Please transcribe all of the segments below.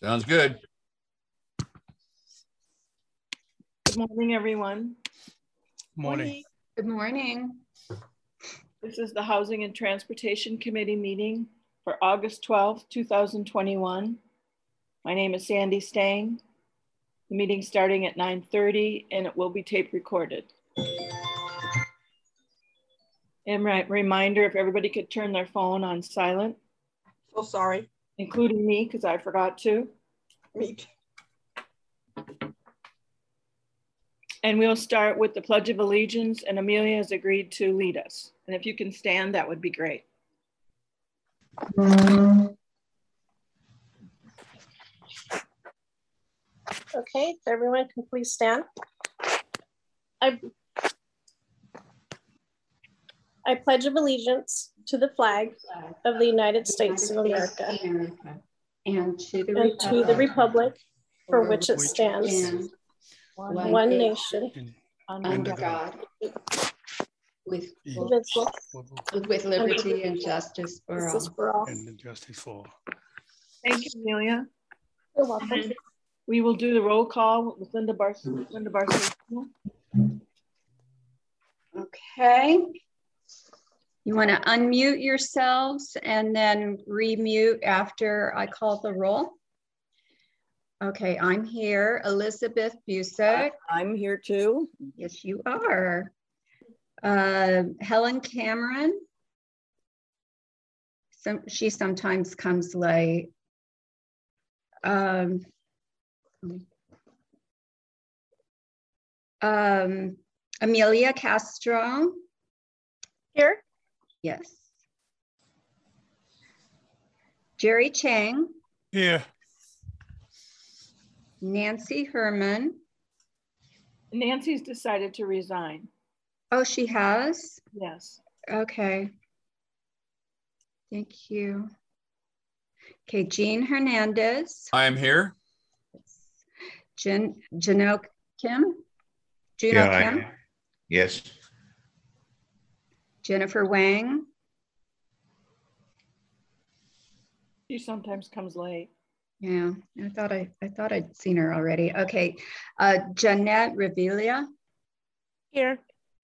Sounds good. Good morning, everyone. Morning. Good morning. This is the Housing and Transportation Committee meeting for August 12th, 2021. My name is Sandy Stang. The meeting starting at 9:30 and it will be tape recorded. And reminder, if everybody could turn their phone on silent. So sorry. Including me, because I forgot to. Me too. And we'll start with the Pledge of Allegiance, and Amelia has agreed to lead us. And if you can stand, that would be great. Okay, if everyone can please stand. I pledge of allegiance to the flag of the United States of America and to the republic for which it stands, one nation, under God, with liberty liberty and justice for all. And justice for all. Thank you, Amelia. You're welcome. We will do the roll call with Linda Barcelona. Okay. You want to unmute yourselves and then remute after I call the roll? Okay, I'm here. Elizabeth Busick. I'm here too. Yes, you are. Helen Cameron. She sometimes comes late. Amelia Castro. Here. Yes. Jerry Chang. Here. Nancy Herman. Nancy's decided to resign. Oh, she has? Yes. Okay. Thank you. Okay, Jean Hernandez. I'm here. Juno Kim. Yes. Jennifer Wang. She sometimes comes late. Yeah, I thought I'd seen her already. Okay, Jeanette Revelia. Here.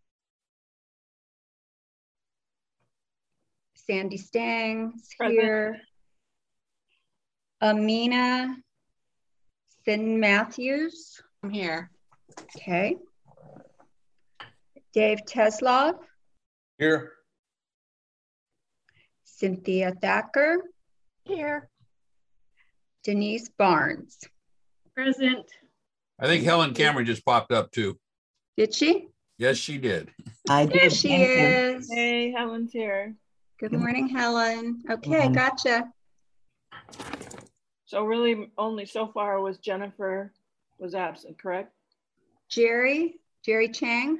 Sandy Stang's Present. here. Amina Sin Matthews. I'm here. Okay. Dave Teslov. Here. Cynthia Thacker. Here. Denise Barnes. Present. I think Helen Cameron just popped up too. Did she? Yes, she did. There she is. Hey, Helen's here. Good morning, Helen. Okay, gotcha. So really only so far was Jennifer was absent, correct? Jerry Chang.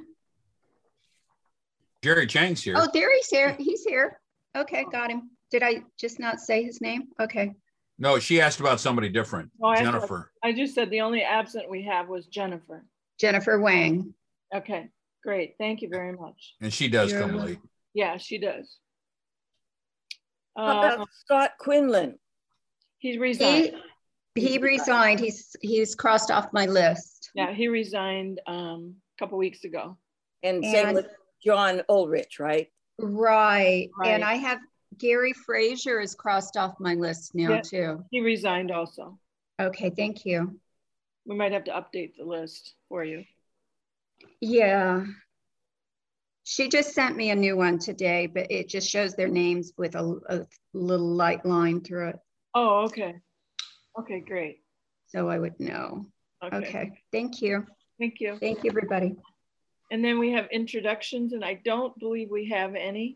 Jerry Chang's here. Oh, there he's here. He's here. Okay, got him. Did I just not say his name? Okay. No, she asked about somebody different. Oh, Jennifer. I just said the only absent we have was Jennifer. Jennifer Wang. Okay, great. Thank you very much. And she does come late. Yeah, she does. How about Scott Quinlan? He's resigned. He resigned. He's crossed off my list. Yeah, he resigned a couple weeks ago. And same with John Ulrich, right? Right. Right. And I have Gary Frazier is crossed off my list now too. He resigned also. Okay, thank you. We might have to update the list for you. Yeah. She just sent me a new one today, but it just shows their names with a little light line through it. Oh, okay. Okay, great. So I would know. Okay. Thank you. Thank you. Thank you, everybody. And then we have introductions, and I don't believe we have any.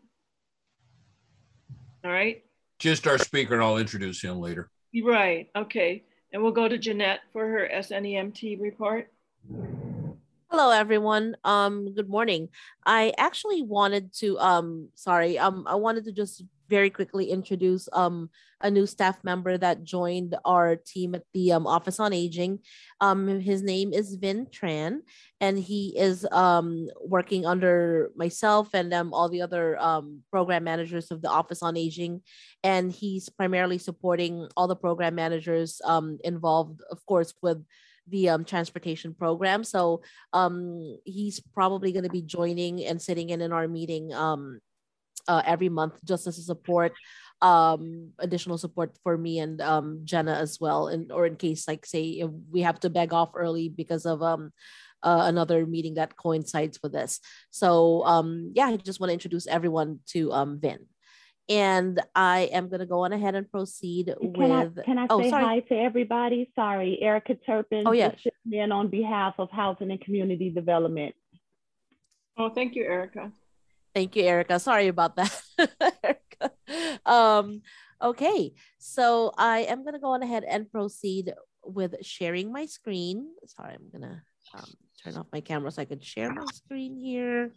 All right. Just our speaker, and I'll introduce him later. Right. Okay. And we'll go to Jeanette for her SNEMT report. Hello, everyone. Good morning. I actually wanted to I wanted to just very quickly introduce a new staff member that joined our team at the Office on Aging. His name is Vin Tran, and he is working under myself and all the other program managers of the Office on Aging, and he's primarily supporting all the program managers involved, of course, with the transportation program. So he's probably going to be joining and sitting in our meeting every month just as a support, additional support for me and Jenna as well, and or in case, like, say if we have to beg off early because of another meeting that coincides with this. So yeah, I just want to introduce everyone to Vin. And I am going to go on ahead and proceed with. Can I say hi to everybody? Sorry, Erica Turpin. Oh, yeah. Sitting in on behalf of Housing and Community Development. Oh, thank you, Erica. Thank you, Erica. Sorry about that. Erica. Okay, so I am going to go on ahead and proceed with sharing my screen. Sorry, I'm going to turn off my camera so I can share my screen here.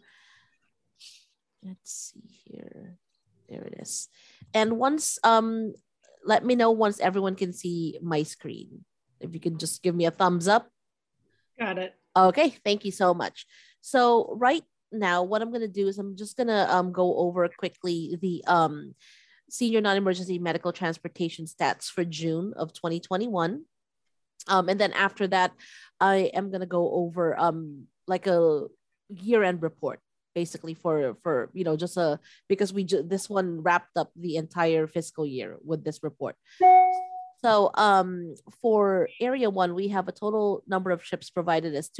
Let's see here. There it is. And once, let me know once everyone can see my screen. If you can just give me a thumbs up. Got it. Okay, thank you so much. So right now, what I'm going to do is I'm just going to go over quickly the senior non-emergency medical transportation stats for June of 2021. And then after that, I am going to go over like a year-end report, basically for just because this one wrapped up the entire fiscal year with this report. So for area 1, we have a total number of trips provided as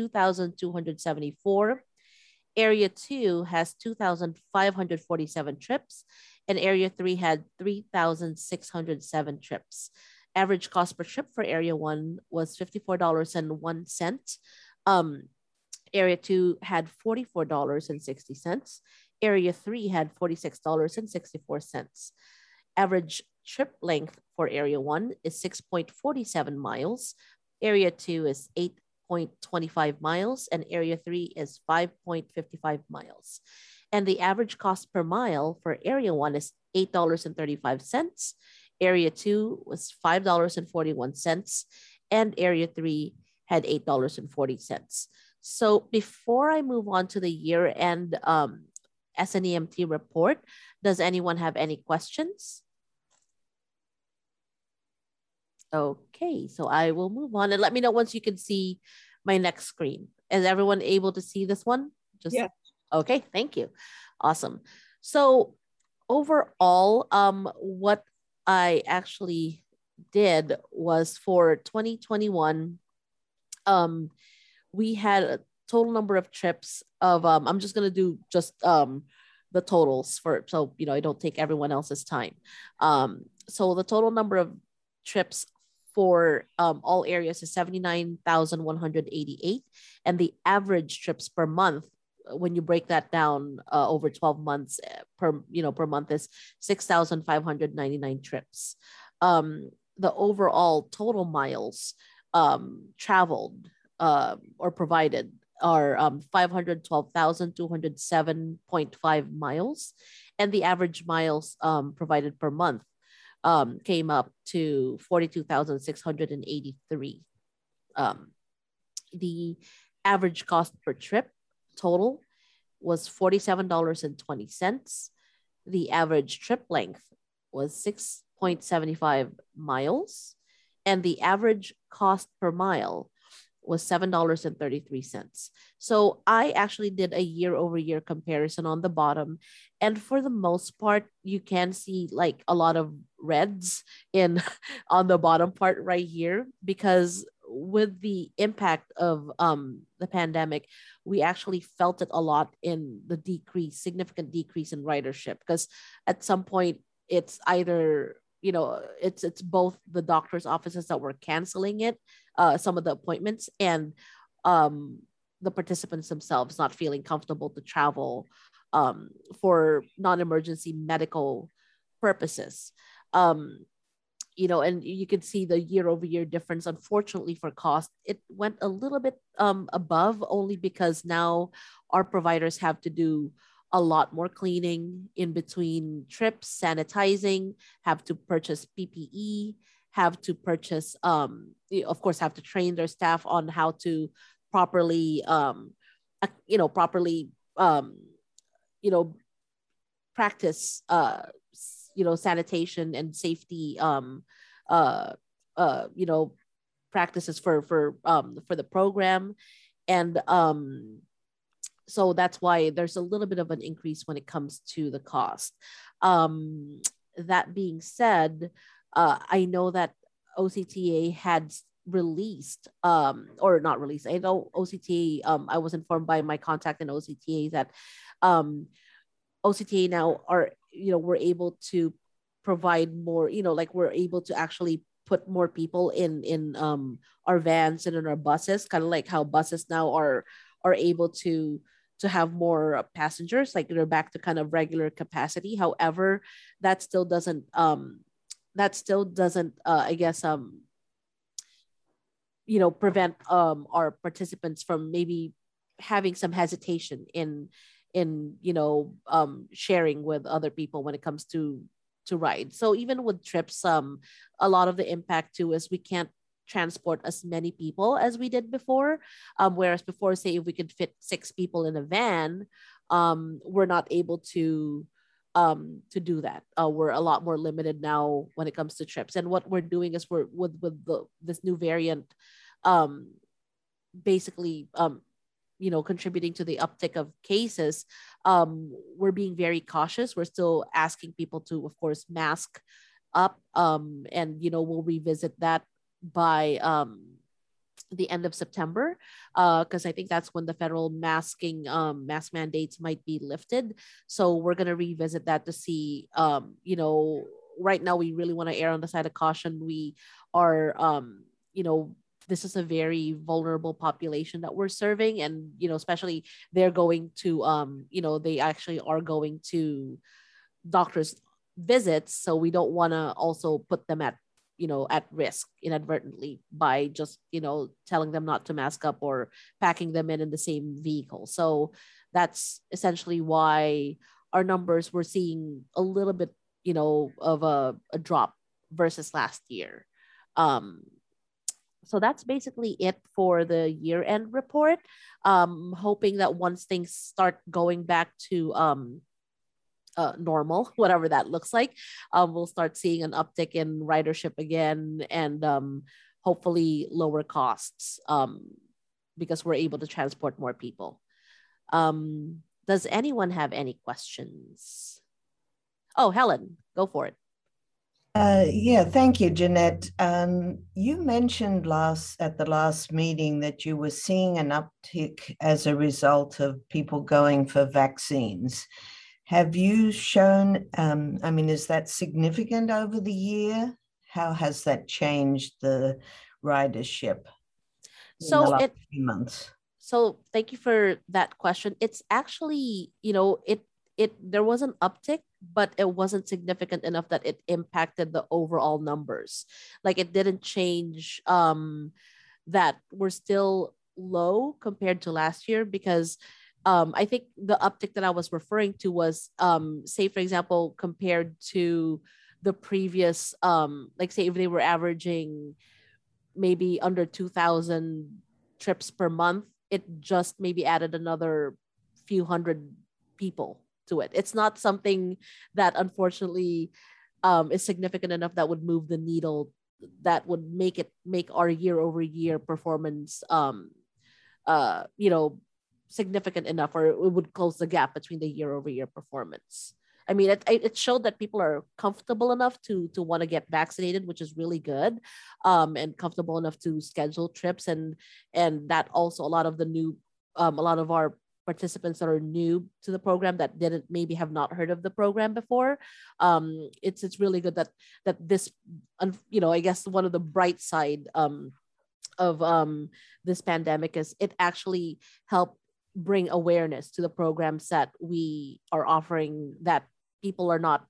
2,274. Area 2 has 2,547 trips, and area 3 had 3,607 trips. Average cost per trip for area 1 was $54.01. Area 2 had $44.60. Area 3 had $46.64. Average trip length for Area 1 is 6.47 miles. Area 2 is 8.25 miles, and Area 3 is 5.55 miles. And the average cost per mile for Area 1 is $8.35. Area 2 was $5.41, and Area 3 had $8.40. So before I move on to the year-end SNEMT report, does anyone have any questions? Okay, so I will move on and let me know once you can see my next screen. Is everyone able to see this one? Yeah. Okay, thank you. Awesome. So overall, what I actually did was for 2021, we had a total number of trips of, I'm just going to do just the totals so I don't take everyone else's time. So the total number of trips for all areas is 79,188, and the average trips per month, when you break that down over 12 months per month, is 6,599 trips. The overall total miles traveled or provided are 512,207.5 miles, and the average miles provided per month came up to 42,683. The average cost per trip total was $47.20. The average trip length was 6.75 miles, and the average cost per mile was $7.33. So I actually did a year-over-year comparison on the bottom, and for the most part, you can see like a lot of reds in on the bottom part right here, because with the impact of the pandemic, we actually felt it a lot in the significant decrease in ridership, because at some point it's either it's both the doctor's offices that were canceling it, some of the appointments, and the participants themselves not feeling comfortable to travel for non-emergency medical purposes. and you could see the year-over-year difference. Unfortunately for cost, it went a little bit above, only because now our providers have to do a lot more cleaning in between trips, sanitizing, have to purchase PPE, have to purchase, of course, have to train their staff on how to properly, practice, sanitation and safety, uh, practices for the program, and so that's why there's a little bit of an increase when it comes to the cost. That being said, I know that OCTA had released, or not released. I know OCTA. I was informed by my contact in OCTA that OCTA now are, we're able to provide more, like we're able to actually put more people in our vans and in our buses, kind of like how buses now are able to have more passengers, like they're back to kind of regular capacity. However, that still doesn't I guess prevent our participants from maybe having some hesitation in sharing with other people when it comes to ride. So even with trips, a lot of the impact too is we can't transport as many people as we did before. Whereas before, say if we could fit 6 people in a van, we're not able to do that. We're a lot more limited now when it comes to trips. And what we're doing is we're with this new variant, basically, contributing to the uptick of cases. We're being very cautious. We're still asking people to, of course, mask up, and we'll revisit that by the end of September, because I think that's when the federal mask mandates might be lifted. So we're going to revisit that to see, right now we really want to err on the side of caution. We are, this is a very vulnerable population that we're serving, and especially they're going to they actually are going to doctors visits, so we don't want to also put them at risk inadvertently by just telling them not to mask up or packing them in the same vehicle. So that's essentially why our numbers, we're seeing a little bit of a drop versus last year. So that's basically it for the year-end report. Hoping that once things start going back to normal, whatever that looks like, we'll start seeing an uptick in ridership again, and hopefully lower costs, because we're able to transport more people. Does anyone have any questions? Oh, Helen, go for it. Yeah, thank you, Jeanette. You mentioned at the last meeting that you were seeing an uptick as a result of people going for vaccines. Have you shown, is that significant over the year? How has that changed the ridership in the last few months? So thank you for that question. It's actually, there was an uptick, but it wasn't significant enough that it impacted the overall numbers. Like it didn't change that we're still low compared to last year, because I think the uptick that I was referring to was, say, for example, compared to the previous, like say if they were averaging maybe under 2,000 trips per month, it just maybe added another few hundred people to it. It's not something that unfortunately is significant enough that would move the needle, that would make our year-over-year performance significant enough, or it would close the gap between the year-over-year performance. I mean, it showed that people are comfortable enough to want to get vaccinated, which is really good, and comfortable enough to schedule trips, and that also a lot of our participants that are new to the program that didn't maybe have not heard of the program before. It's really good that this, I guess one of the bright side of this pandemic is it actually helped bring awareness to the programs that we are offering, that people are not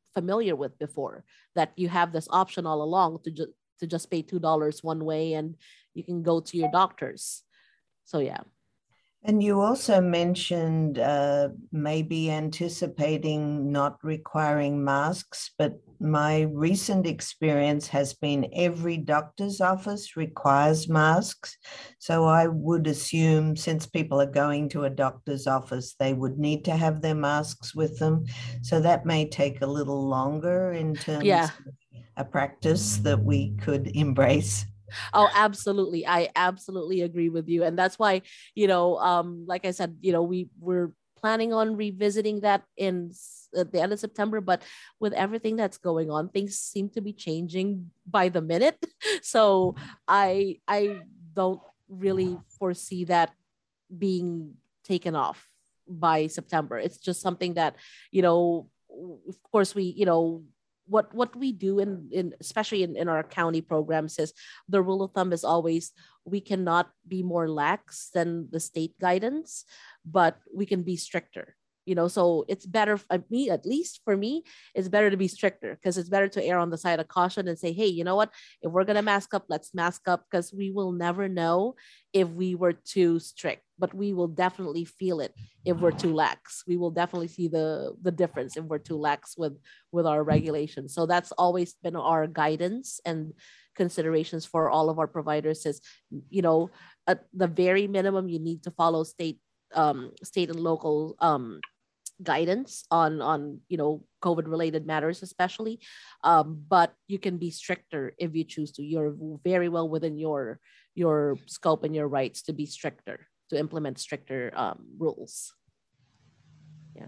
familiar with before, that you have this option all along to just pay $2 one way and you can go to your doctors. So yeah. And you also mentioned maybe anticipating not requiring masks, but my recent experience has been every doctor's office requires masks. So I would assume, since people are going to a doctor's office, they would need to have their masks with them. So that may take a little longer in terms of a practice that we could embrace. Oh, absolutely. I absolutely agree with you. And that's why, like I said, we're planning on revisiting that at the end of September, but with everything that's going on, things seem to be changing by the minute. So I don't really foresee that being taken off by September. It's just something that, of course what we do in especially in our county programs is the rule of thumb is always we cannot be more lax than the state guidance, but we can be stricter. So it's better, at least for me, it's better to be stricter, because it's better to err on the side of caution and say, hey, you know what, if we're going to mask up, let's mask up, because we will never know if we were too strict, but we will definitely feel it if we're too lax. We will definitely see the difference if we're too lax with our regulations. So that's always been our guidance and considerations for all of our providers is, at the very minimum, you need to follow state and local guidance on COVID related matters, especially, but you can be stricter if you choose to. You're very well within your scope and your rights to be stricter, to implement stricter rules. Yeah.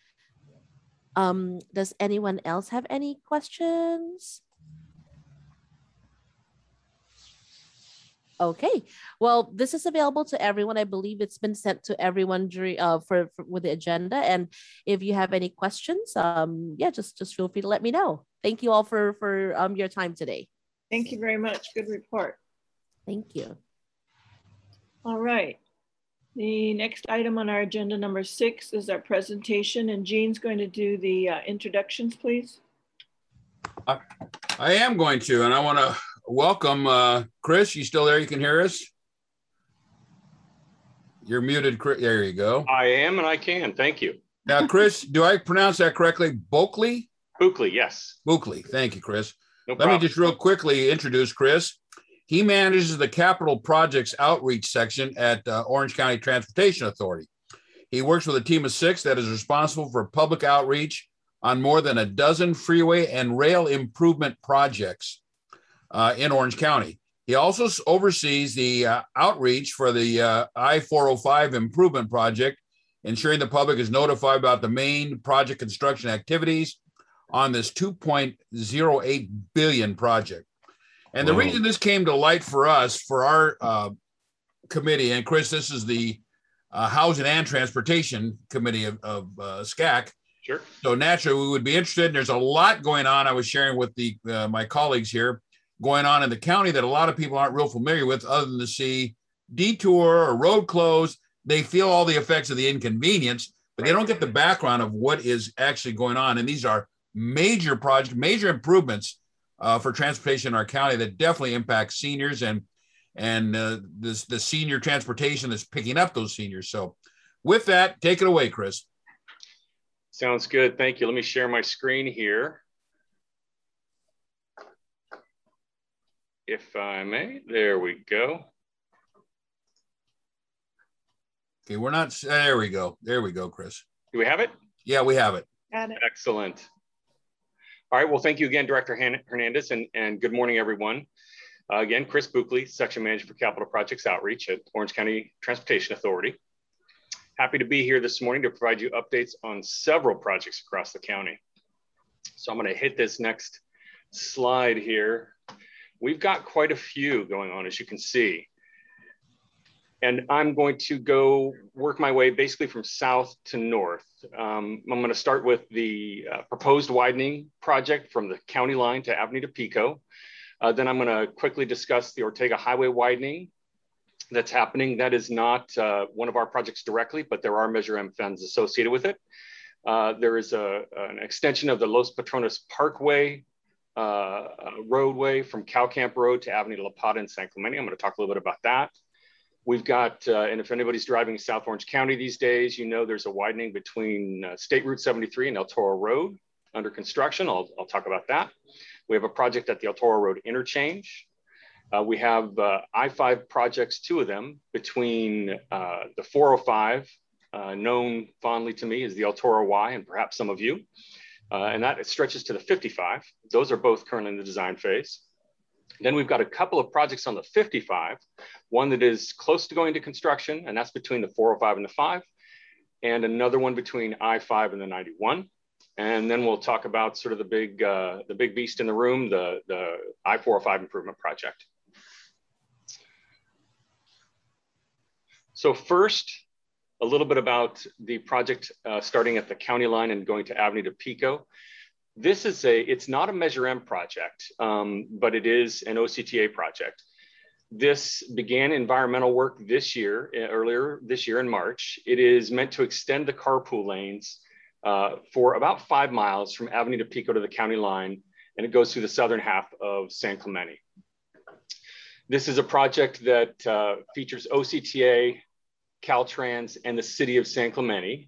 Does anyone else have any questions? Okay, well, this is available to everyone. I believe it's been sent to everyone during for with the agenda. And if you have any questions, just feel free to let me know. Thank you all for your time today. Thank you very much. Good report. Thank you. All right. The next item on our agenda, number 6, is our presentation, and Jean's going to do the introductions, please. I am going to, and I want to welcome Chris. You still there? You can hear us? You're muted, Chris. There you go. I am, and I can. Thank you. Now, Chris, do I pronounce that correctly? Bulkley? Bulkley, yes. Bulkley. Thank you, Chris. No Let problem. me just real quickly introduce Chris. He manages the Capital Projects Outreach section at Orange County Transportation Authority. He works with a team of 6 that is responsible for public outreach on more than a dozen freeway and rail improvement projects in Orange County. He also oversees the outreach for the I-405 improvement project, ensuring the public is notified about the main project construction activities on this $2.08 billion project. And the reason this came to light for us, for our committee, and Chris, this is the Housing and Transportation Committee of SCAC. Sure. So naturally, we would be interested. There's a lot going on. I was sharing with my colleagues here, going on in the county that a lot of people aren't real familiar with, other than to see detour or road closed. They feel all the effects of the inconvenience, but they don't get the background of what is actually going on. And these are major projects, major improvements for transportation in our county that definitely impact seniors and the senior transportation that's picking up those seniors. So with that, take it away, Chris. Sounds good. Thank you. Let me share my screen here, if I may. There we go. Okay, we're not, there we go. There we go, Chris. Do we have it? Yeah, we have it. Got it. Excellent. All right, well, thank you again, Director Hernandez, and good morning, everyone. Again, Chris Bulkley, Section Manager for Capital Projects Outreach at Orange County Transportation Authority. Happy to be here this morning to provide you updates on several projects across the county. So I'm going to hit this next slide here. We've got quite a few going on, as you can see. And I'm going to go work my way basically from south to north. I'm going to start with the proposed widening project from the county line to Avenida Pico. Then I'm going to quickly discuss the Ortega Highway widening that's happening. That is not one of our projects directly, but there are Measure M funds associated with it. There is an extension of the Los Patrones Parkway roadway from Cow Camp Road to Avenida La Plata in San Clemente. I'm going to talk a little bit about that. We've got, and if anybody's driving South Orange County these days, you know there's a widening between State Route 73 and El Toro Road under construction. I'll talk about that. We have a project at the El Toro Road interchange. We have I-5 projects, 2 of them, between the 405, known fondly to me as the El Toro Y, and perhaps some of you, and that stretches to the 55. Those are both currently in the design phase. Then we've got a couple of projects on the 55, one that is close to going to construction, and that's between the 405 and the 5, and another one between I-5 and the 91. And then we'll talk about sort of the big beast in the room, the I-405 improvement project. So first, a little bit about the project starting at the county line and going to Avenida Pico. This is it's not a Measure M project, but it is an OCTA project. This began environmental work this year, earlier this year in March. It is meant to extend the carpool lanes for about 5 miles from Avenida Pico to the county line, and it goes through the southern half of San Clemente. This is a project that features OCTA, Caltrans, and the city of San Clemente.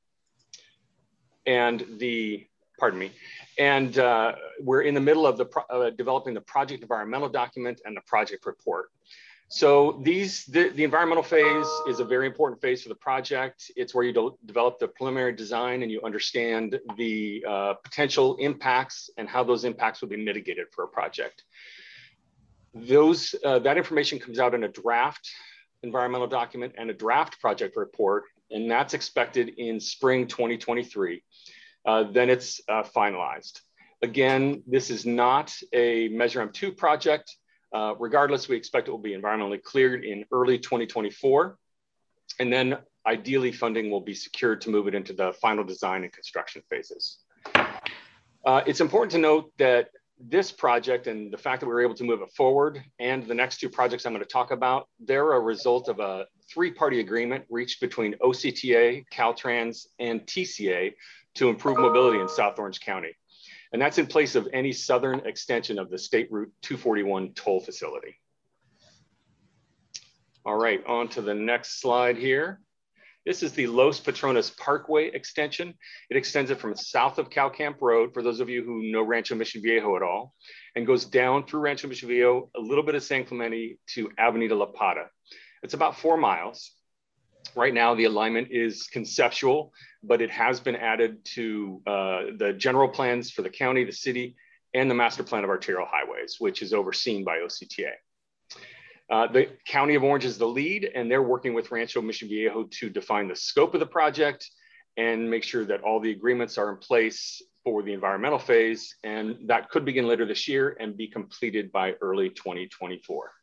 And we're in the middle of developing the project environmental document and the project report. So the environmental phase is a very important phase for the project. It's where you develop the preliminary design and you understand the potential impacts and how those impacts will be mitigated for a project. That information comes out in a draft environmental document and a draft project report, and that's expected in spring 2023. Then it's finalized. Again, this is not a Measure M2 project. Regardless, we expect it will be environmentally cleared in early 2024. And then ideally funding will be secured to move it into the final design and construction phases. It's important to note that this project and the fact that we were able to move it forward and the next 2 projects I'm going to talk about, they're a result of a 3-party agreement reached between OCTA, Caltrans, and TCA to improve mobility in South Orange County. And that's in place of any southern extension of the State Route 241 toll facility. All right, on to the next slide here. This is the Los Patrones Parkway extension. It extends it from south of Cow Camp Road, for those of you who know Rancho Mission Viejo at all, and goes down through Rancho Mission Viejo, a little bit of San Clemente to Avenida La Plata. It's about 4 miles. Right now, the alignment is conceptual, but it has been added to the general plans for the county, the city, and the master plan of arterial highways, which is overseen by OCTA. The County of Orange is the lead, and they're working with Rancho Mission Viejo to define the scope of the project and make sure that all the agreements are in place for the environmental phase, and that could begin later this year and be completed by early 2024.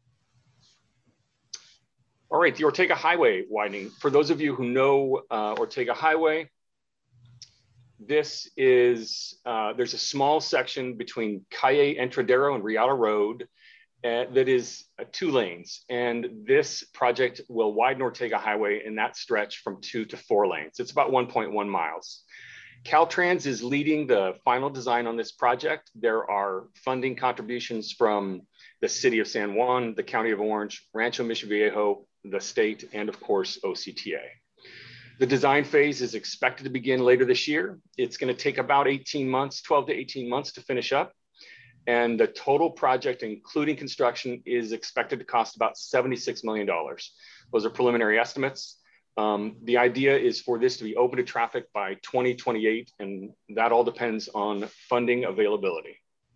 All right, the Ortega Highway widening. For those of you who know Ortega Highway, this is, there's a small section between Calle Entradero and Riata Road that is 2 lanes. And this project will widen Ortega Highway in that stretch from 2 to 4 lanes. It's about 1.1 miles. Caltrans is leading the final design on this project. There are funding contributions from the city of San Juan, the County of Orange, Rancho Mission Viejo, the state, and of course, OCTA. The design phase is expected to begin later this year. It's going to take about 18 months, 12 to 18 months to finish up. And the total project, including construction, is expected to cost about $76 million. Those are preliminary estimates. The idea is for this to be open to traffic by 2028, and that all depends on funding availability.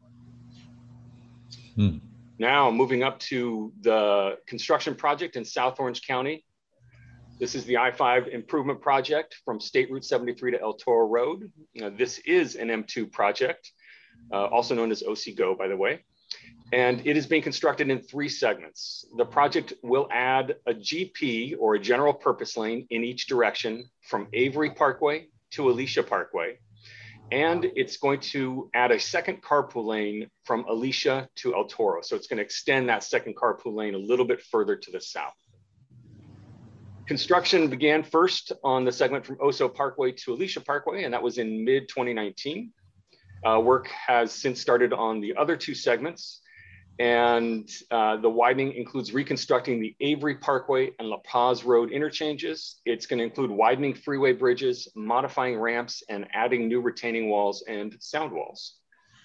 Now, moving up to the construction project in South Orange County. This is the I-5 improvement project from State Route 73 to El Toro Road. This is an M2 project, also known as OCGO, by the way. And it is being constructed in 3 segments. The project will add a GP, or a general purpose lane, in each direction from Avery Parkway to Alicia Parkway. And it's going to add a second carpool lane from Alicia to El Toro. So it's going to extend that second carpool lane a little bit further to the south. Construction began first on the segment from Oso Parkway to Alicia Parkway, and that was in mid-2019. Work has since started on the other two segments, and the widening includes reconstructing the Avery Parkway and La Paz Road interchanges. It's going to include widening freeway bridges, modifying ramps, and adding new retaining walls and sound walls.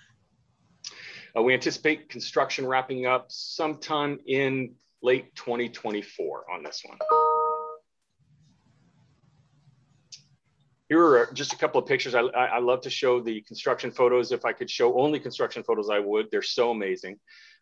We anticipate construction wrapping up sometime in late 2024 on this one. Here are just a couple of pictures. I love to show the construction photos. If I could show only construction photos, I would. They're so amazing.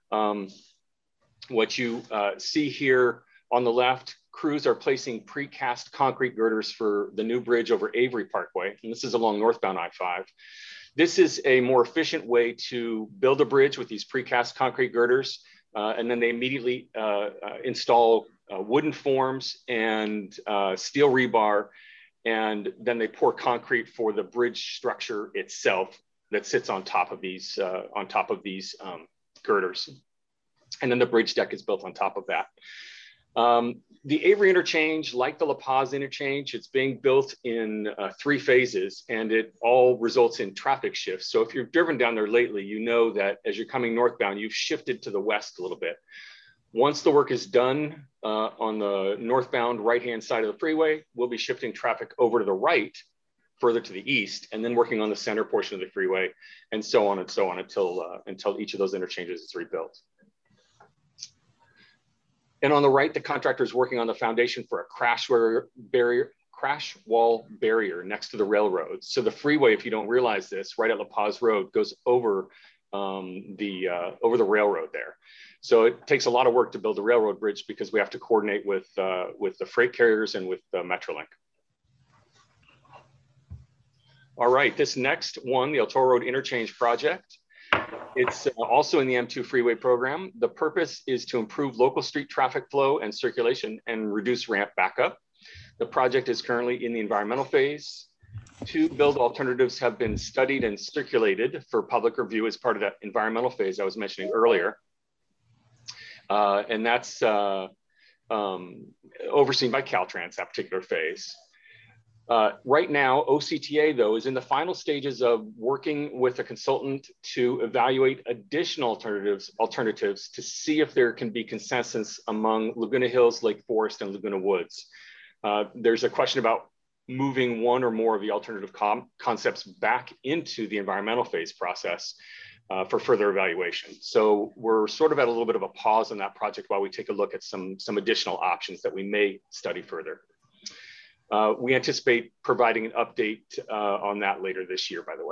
What you see here on the left, crews are placing precast concrete girders for the new bridge over Avery Parkway, and this is along northbound I-5. This is a more efficient way to build a bridge with these precast concrete girders, and then they immediately install wooden forms and steel rebar, and then they pour concrete for the bridge structure itself that sits on top of these girders. And then the bridge deck is built on top of that. The Avery interchange, like the La Paz interchange, it's being built in 3 phases, and it all results in traffic shifts. So if you've driven down there lately, you know that as you're coming northbound, you've shifted to the west a little bit. Once the work is done on the northbound right-hand side of the freeway, we'll be shifting traffic over to the right, further to the east, and then working on the center portion of the freeway, and so on until each of those interchanges is rebuilt. And on the right, the contractor is working on the foundation for a crash wall barrier next to the railroad. So the freeway, if you don't realize this, right at La Paz Road goes over the railroad there. So it takes a lot of work to build the railroad bridge because we have to coordinate with the freight carriers and with Metrolink. All right, this next one, the El Toro Road Interchange Project. It's also in the M2 freeway program. The purpose is to improve local street traffic flow and circulation and reduce ramp backup. The project is currently in the environmental phase. 2 build alternatives have been studied and circulated for public review as part of that environmental phase I was mentioning earlier. And that's overseen by Caltrans, that particular phase. Right now, OCTA, though, is in the final stages of working with a consultant to evaluate additional alternatives to see if there can be consensus among Laguna Hills, Lake Forest, and Laguna Woods. There's a question about moving one or more of the alternative concepts back into the environmental phase process for further evaluation. So we're sort of at a little bit of a pause on that project while we take a look at some additional options that we may study further. We anticipate providing an update on that later this year, by the way.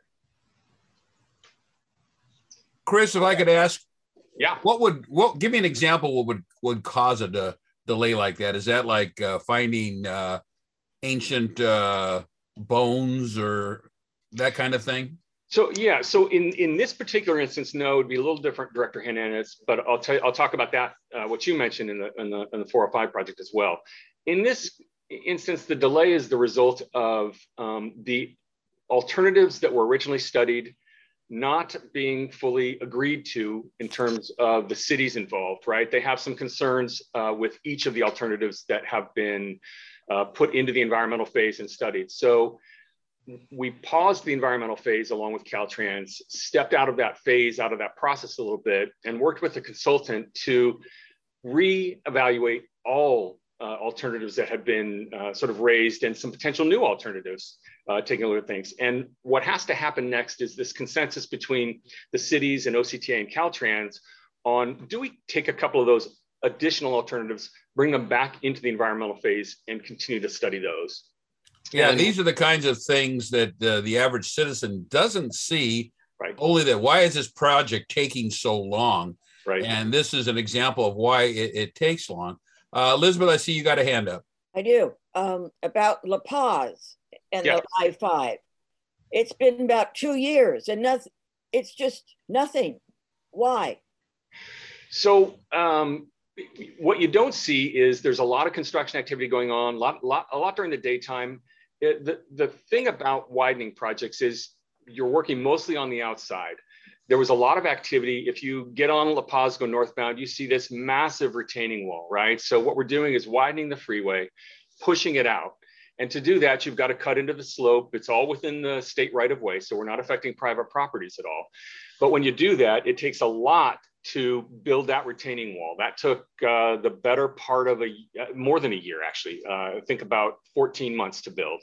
Chris, if I could ask, yeah, give me an example what would cause a delay like that? Is that like finding ancient bones or that kind of thing? So yeah, so in this particular instance, no, it'd be a little different, Director Hernandez, but I'll talk about that what you mentioned in the 405 project as well. In this instance, the delay is the result of the alternatives that were originally studied not being fully agreed to in terms of the cities involved, right? They have some concerns with each of the alternatives that have been put into the environmental phase and studied. So we paused the environmental phase along with Caltrans, stepped out of that phase, out of that process a little bit, and worked with a consultant to reevaluate all alternatives that had been sort of raised and some potential new alternatives, taking a look at things. And what has to happen next is this consensus between the cities and OCTA and Caltrans on, do we take a couple of those additional alternatives, bring them back into the environmental phase and continue to study those? Yeah, and these are the kinds of things that the average citizen doesn't see, right? Only that, why is this project taking so long? Right. And this is an example of why it takes long. Elizabeth, I see you got a hand up. I do. About La Paz and yeah. the I-5. It's been about 2 years and nothing. It's just nothing. Why? So what you don't see is there's a lot of construction activity going on, a lot during the daytime. The thing about widening projects is you're working mostly on the outside. there was a lot of activity. If you get on La Paz, go northbound, you see this massive retaining wall, right? So what we're doing is widening the freeway, pushing it out. And to do that, you've got to cut into the slope. It's all within the state right of way, so we're not affecting private properties at all. But when you do that, it takes a lot to build that retaining wall. That took the better part of more than a year, actually. I think about 14 months to build.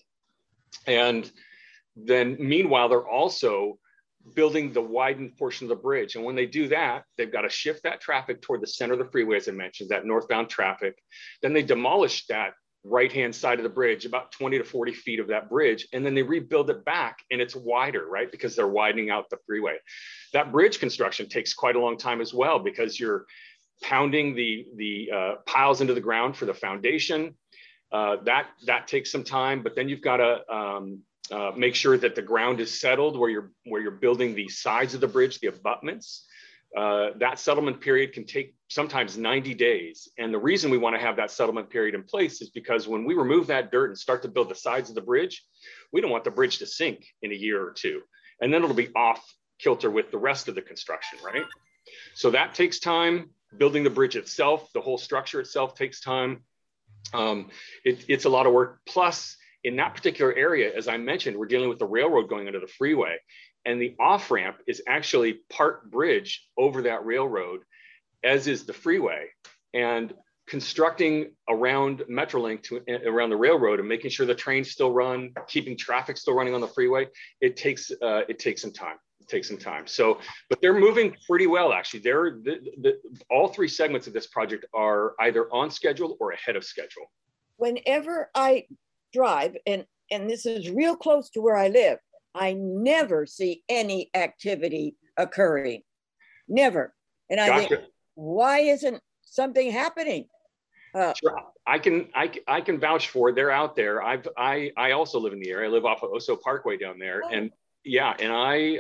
And then meanwhile, they're also building the widened portion of the bridge. And when they do that, they've got to shift that traffic toward the center of the freeway, as I mentioned, that northbound traffic. Then they demolish that right-hand side of the bridge, about 20 to 40 feet of that bridge, and then they rebuild it back, and it's wider, right? Because they're widening out the freeway. That bridge construction takes quite a long time as well, because you're pounding the piles into the ground for the foundation. That takes some time, but then you've got to make sure that the ground is settled where you're building the sides of the bridge, the abutments. That settlement period can take sometimes 90 days. And the reason we want to have that settlement period in place is because when we remove that dirt and start to build the sides of the bridge, we don't want the bridge to sink in a year or two. And then it'll be off kilter with the rest of the construction, right? So that takes time. Building the bridge itself, the whole structure itself takes time. It's a lot of work. Plus, in that particular area, as I mentioned, we're dealing with the railroad going under the freeway. And the off-ramp is actually part bridge over that railroad, as is the freeway. And constructing around Metrolink around the railroad and making sure the trains still run, keeping traffic still running on the freeway, it takes some time. It takes some time. So, but they're moving pretty well, actually. All three segments of this project are either on schedule or ahead of schedule. Whenever I drive, and this is real close to where I live, I never see any activity occurring. Never. And I think, why isn't something happening? Sure. I can vouch for it. They're out there. I also live in the area. I live off of Oso Parkway down there. Oh. And yeah, and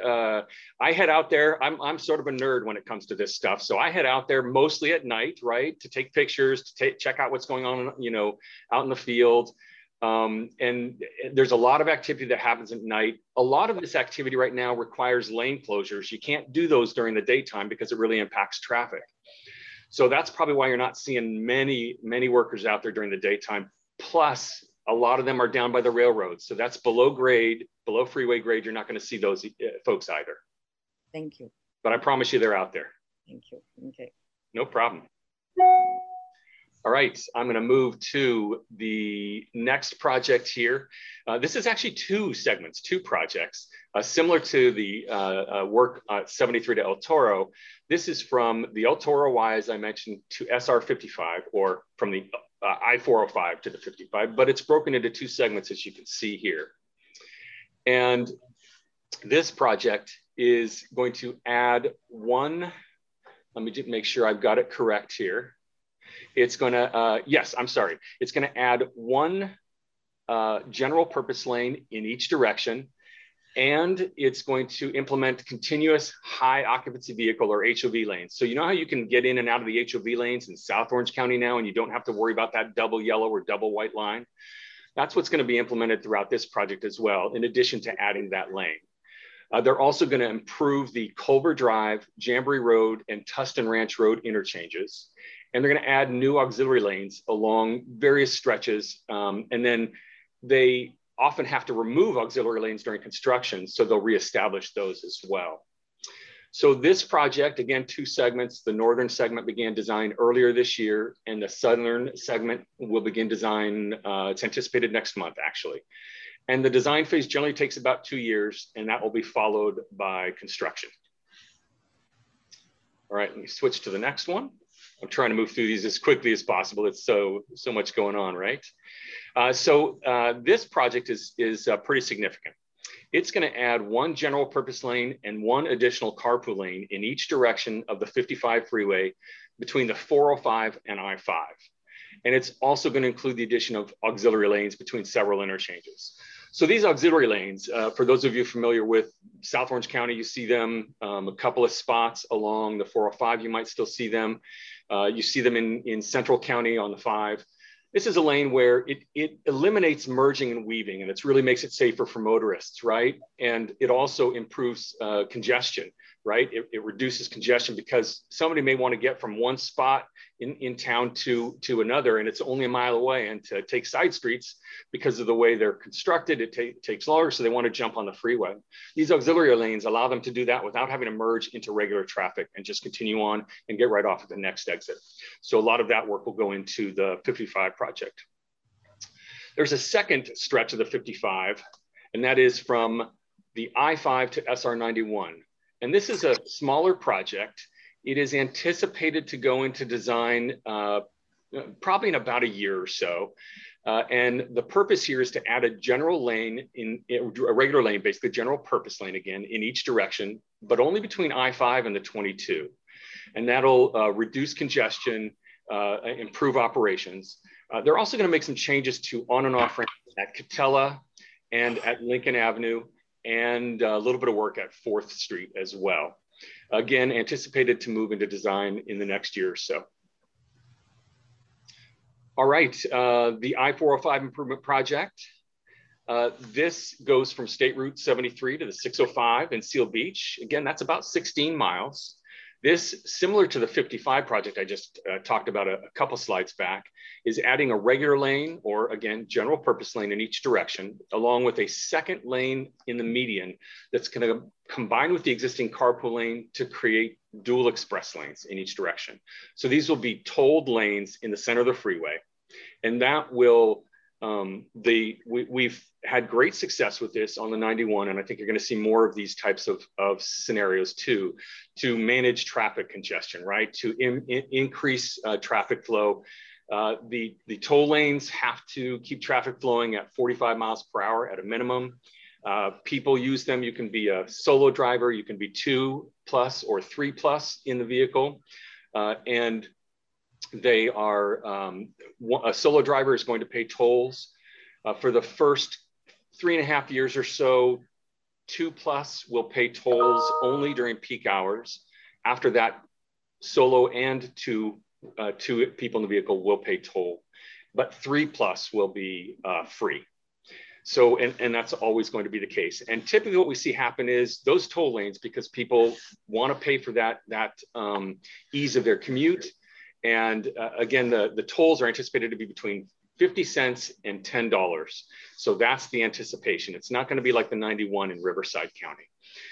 I head out there. I'm sort of a nerd when it comes to this stuff. So I head out there mostly at night, right? To take pictures, to check out what's going on, out in the field. And there's a lot of activity that happens at night. A lot of this activity right now requires lane closures. You can't do those during the daytime because it really impacts traffic. So that's probably why you're not seeing many workers out there during the daytime. Plus, a lot of them are down by the railroad. So that's below grade, below freeway grade. You're not going to see those folks either. Thank you. But I promise you they're out there. Thank you. Okay. No problem. All right, I'm going to move to the next project here. This is actually two segments, two projects, similar to the work 73 to El Toro. This is from the El Toro Y, as I mentioned, to SR 55, or from the I-405 to the 55, but it's broken into two segments, as you can see here. And this project is going to add one, let me just make sure I've got it correct here. It's going to, yes, I'm sorry. It's going to add one general purpose lane in each direction, and it's going to implement continuous high occupancy vehicle, or HOV lanes. So you know how you can get in and out of the HOV lanes in South Orange County now, and you don't have to worry about that double yellow or double white line? That's what's going to be implemented throughout this project as well, in addition to adding that lane. They're also going to improve the Culver Drive, Jamboree Road, and Tustin Ranch Road interchanges. And they're going to add new auxiliary lanes along various stretches. And then they often have to remove auxiliary lanes during construction, so they'll reestablish those as well. So this project, again, two segments. The northern segment began design earlier this year, and the southern segment will begin design, it's anticipated next month, actually. And the design phase generally takes about 2 years, and that will be followed by construction. All right, let me switch to the next one. I'm trying to move through these as quickly as possible. It's so much going on, right? This project is pretty significant. It's going to add one general purpose lane and one additional carpool lane in each direction of the 55 freeway between the 405 and I-5. And it's also going to include the addition of auxiliary lanes between several interchanges. So these auxiliary lanes, for those of you familiar with South Orange County, you see them a couple of spots along the 405. You might still see them. You see them in Central County on the 5. This is a lane where it eliminates merging and weaving, and it really makes it safer for motorists, right? And it also improves congestion, right? It reduces congestion because somebody may want to get from one spot in town to another, and it's only a mile away, and to take side streets, because of the way they're constructed, it takes longer, so they want to jump on the freeway. These auxiliary lanes allow them to do that without having to merge into regular traffic and just continue on and get right off at the next exit. So a lot of that work will go into the 55 project. There's a second stretch of the 55, and that is from the I-5 to SR91. And this is a smaller project. It is anticipated to go into design probably in about a year or so. And the purpose here is to add a general lane, a regular lane, basically general purpose lane again, in each direction, but only between I-5 and the 22. And that'll reduce congestion, improve operations. They're also going to make some changes to on and off ramps at Catella and at Lincoln Avenue, and a little bit of work at 4th Street as well. Again, anticipated to move into design in the next year or so. All right, the I-405 improvement project. This goes from State Route 73 to the 605 in Seal Beach. Again, that's about 16 miles. This, similar to the 55 project I just talked about a couple slides back, is adding a regular lane, or again, general purpose lane in each direction, along with a second lane in the median that's going to combine with the existing carpool lane to create dual express lanes in each direction. So these will be tolled lanes in the center of the freeway. And that will, we've had great success with this on the 91, and I think you're going to see more of these types of scenarios too, to manage traffic congestion, right? To increase traffic flow. The toll lanes have to keep traffic flowing at 45 miles per hour at a minimum. People use them. You can be a solo driver, you can be 2+ or 3+ in the vehicle, and they are, a solo driver is going to pay tolls for the first 3.5 years or so. 2+ will pay tolls only during peak hours. After that, solo and two people in the vehicle will pay toll, but 3+ will be free. So, and that's always going to be the case. And typically what we see happen is those toll lanes, because people want to pay for that ease of their commute. And again, the tolls are anticipated to be between 50 cents and $10. So that's the anticipation. It's not going to be like the 91 in Riverside County.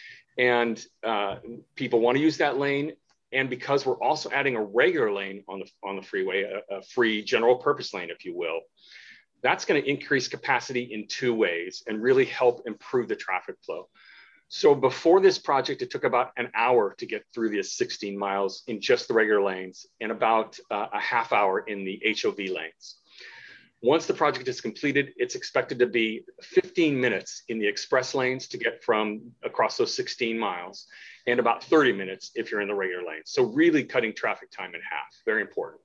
And people want to use that lane. And because we're also adding a regular lane on the freeway, a free general purpose lane, if you will, that's going to increase capacity in 2 ways and really help improve the traffic flow. So before this project, it took about an hour to get through the 16 miles in just the regular lanes, and about a half hour in the HOV lanes. Once the project is completed, it's expected to be 15 minutes in the express lanes to get from across those 16 miles, and about 30 minutes if you're in the regular lanes. So really cutting traffic time in half, very important.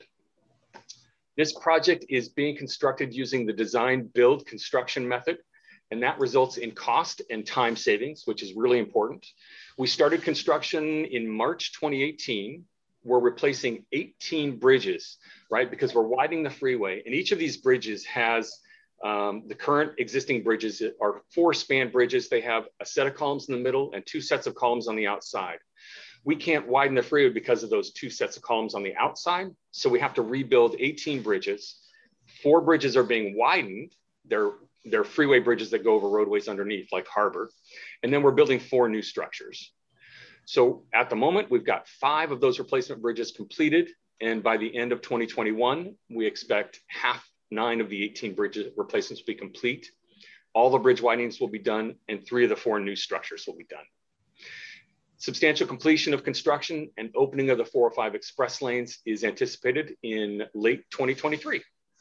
This project is being constructed using the design build construction method, and that results in cost and time savings, which is really important. We started construction in March 2018. We're replacing 18 bridges, right? Because we're widening the freeway, and each of these bridges has, the current existing bridges are 4-span bridges. They have a set of columns in the middle and 2 sets of columns on the outside. We can't widen the freeway because of those 2 sets of columns on the outside. So we have to rebuild 18 bridges. 4 bridges are being widened. They're freeway bridges that go over roadways underneath, like Harbor. And then we're building 4 new structures. So at the moment, we've got 5 of those replacement bridges completed. And by the end of 2021, we expect 9 of the 18 bridge replacements will be complete. All the bridge widenings will be done, and 3 of the 4 new structures will be done. Substantial completion of construction and opening of the 405 express lanes is anticipated in late 2023.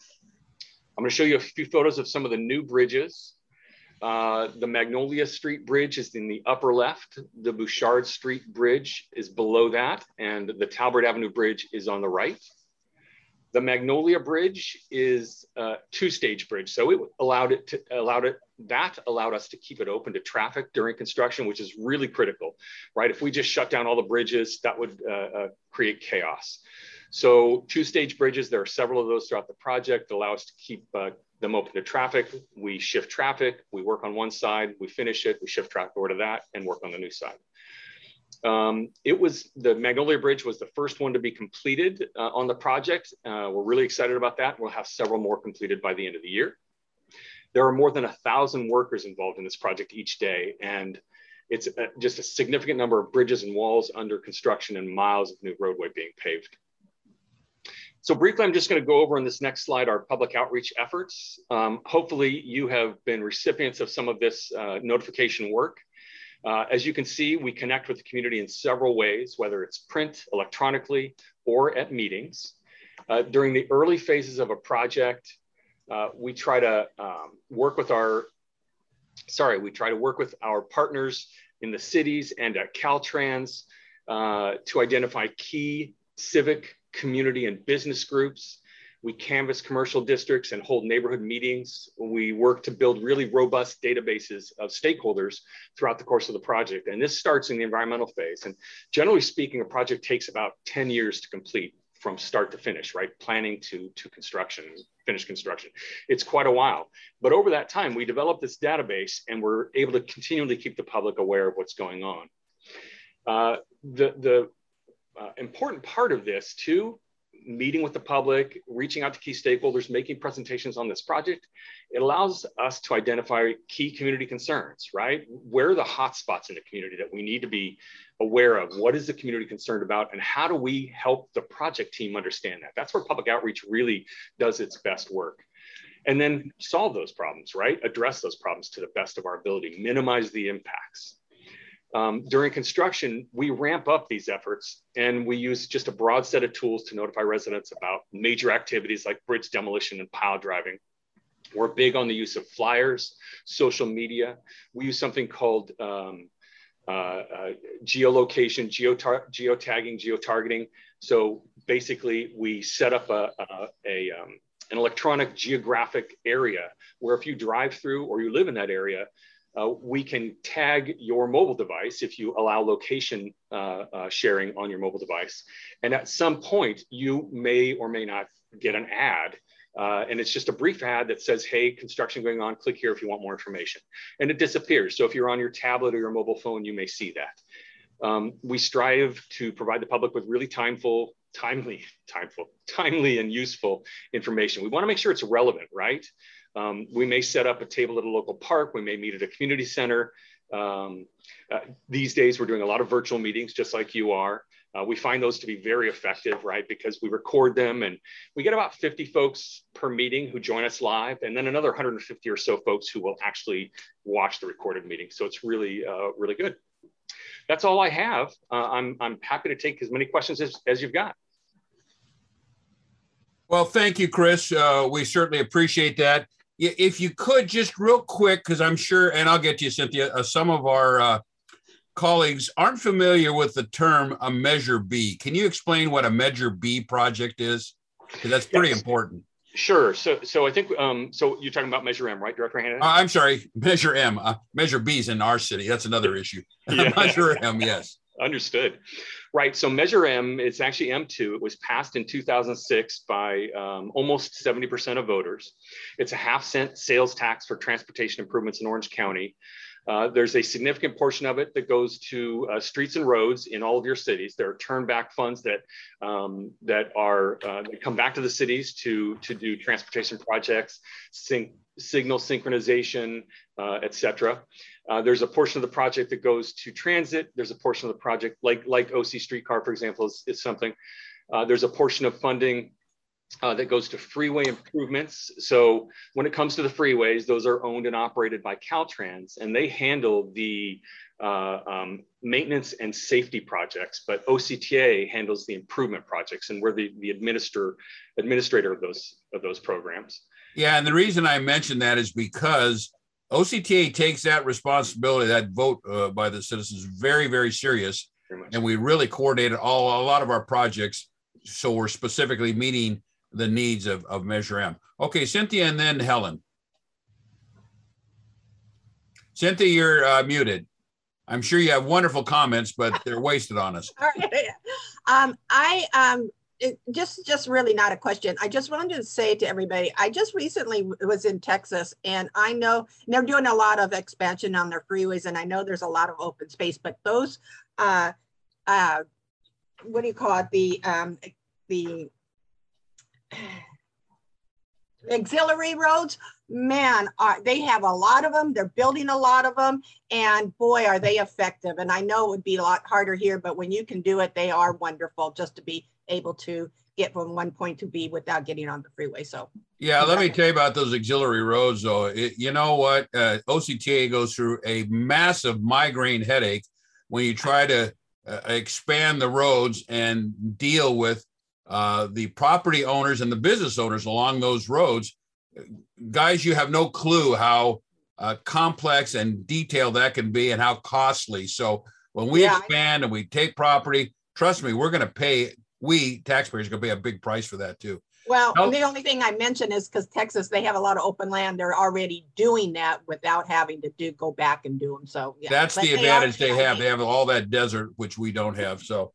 I'm going to show you a few photos of some of the new bridges. The Magnolia Street Bridge is in the upper left. The Bouchard Street Bridge is below that, and the Talbert Avenue Bridge is on the right. The Magnolia Bridge is a 2-stage bridge, so it allowed us to keep it open to traffic during construction, which is really critical, right? If we just shut down all the bridges, that would create chaos. So two-stage bridges, there are several of those throughout the project that allow us to keep them open to traffic. We shift traffic, we work on one side, we finish it, we shift traffic over to that and work on the new side. The Magnolia Bridge was the first one to be completed on the project. We're really excited about that. We'll have several more completed by the end of the year. There are more than 1,000 workers involved in this project each day, and it's just a significant number of bridges and walls under construction and miles of new roadway being paved. So briefly, I'm just going to go over on this next slide our public outreach efforts. Hopefully you have been recipients of some of this notification work. As you can see, we connect with the community in several ways, whether it's print, electronically, or at meetings. During the early phases of a project, we try to work with our partners in the cities and at Caltrans to identify key civic, community, and business groups. We canvass commercial districts and hold neighborhood meetings. We work to build really robust databases of stakeholders throughout the course of the project. And this starts in the environmental phase. And generally speaking, a project takes about 10 years to complete from start to finish, right? Planning to construction, finished construction. It's quite a while. But over that time, we developed this database and we're able to continually keep the public aware of what's going on. The important part of this too, meeting with the public, reaching out to key stakeholders, making presentations on this project, it allows us to identify key community concerns, right? Where are the hot spots in the community that we need to be aware of? What is the community concerned about? And how do we help the project team understand that? That's where public outreach really does its best work. And then solve those problems, right? Address those problems to the best of our ability, minimize the impacts. During construction, we ramp up these efforts and we use just a broad set of tools to notify residents about major activities like bridge demolition and pile driving. We're big on the use of flyers, social media. We use something called geolocation, geotagging, geotargeting. So basically we set up an electronic geographic area where if you drive through or you live in that area, we can tag your mobile device if you allow location sharing on your mobile device. And at some point, you may or may not get an ad. And it's just a brief ad that says, hey, construction going on, click here if you want more information. And it disappears. So if you're on your tablet or your mobile phone, you may see that. We strive to provide the public with really timely and useful information. We want to make sure it's relevant, right? We may set up a table at a local park. We may meet at a community center. These days, we're doing a lot of virtual meetings, just like you are. We find those to be very effective, right? Because we record them and we get about 50 folks per meeting who join us live, and then another 150 or so folks who will actually watch the recorded meeting. So it's really, really good. That's all I have. I'm happy to take as many questions as you've got. Well, thank you, Chris. We certainly appreciate that. If you could just real quick, because I'm sure, and I'll get to you, Cynthia, some of our colleagues aren't familiar with the term a Measure B. Can you explain what a Measure B project is? Because that's pretty important. Sure. So I think, so you're talking about Measure M, right, Director Hannah? I'm sorry, Measure M. Measure B is in our city. That's another issue. Yeah. Measure M, yes. Understood. Right. So Measure M, it's actually M2. It was passed in 2006 by almost 70% of voters. It's a 50-cent sales tax for transportation improvements in Orange County. There's a significant portion of it that goes to streets and roads in all of your cities. There are turn back funds that come back to the cities to do transportation projects, signal synchronization, et cetera. There's a portion of the project that goes to transit. There's a portion of the project like OC Streetcar, for example, is something. There's a portion of funding that goes to freeway improvements. So when it comes to the freeways, those are owned and operated by Caltrans, and they handle the maintenance and safety projects, but OCTA handles the improvement projects, and we're the administrator of those programs. Yeah, and the reason I mentioned that is because OCTA takes that responsibility, that vote by the citizens, very, very serious. And we really coordinated a lot of our projects. So we're specifically meeting the needs of Measure M. Okay, Cynthia, and then Helen. Cynthia, you're muted. I'm sure you have wonderful comments, but they're wasted on us. All right. just really not a question. I just wanted to say to everybody, I just recently was in Texas, and I know they're doing a lot of expansion on their freeways, and I know there's a lot of open space, but those, what do you call it? The auxiliary roads, man, they have a lot of them. They're building a lot of them, and boy, are they effective. And I know it would be a lot harder here, but when you can do it, they are wonderful just to be able to get from one point to B without getting on the freeway. So yeah, let me tell you about those auxiliary roads though. You know what? OCTA goes through a massive migraine headache when you try to expand the roads and deal with the property owners and the business owners along those roads. Guys, you have no clue how complex and detailed that can be and how costly. So when we expand and we take property, trust me, we're going to pay, we taxpayers are going to pay a big price for that too. Well, the only thing I mention is because Texas, they have a lot of open land. They're already doing that without having to go back and do them. So yeah, that's the advantage they have. They have all that desert, which we don't have. So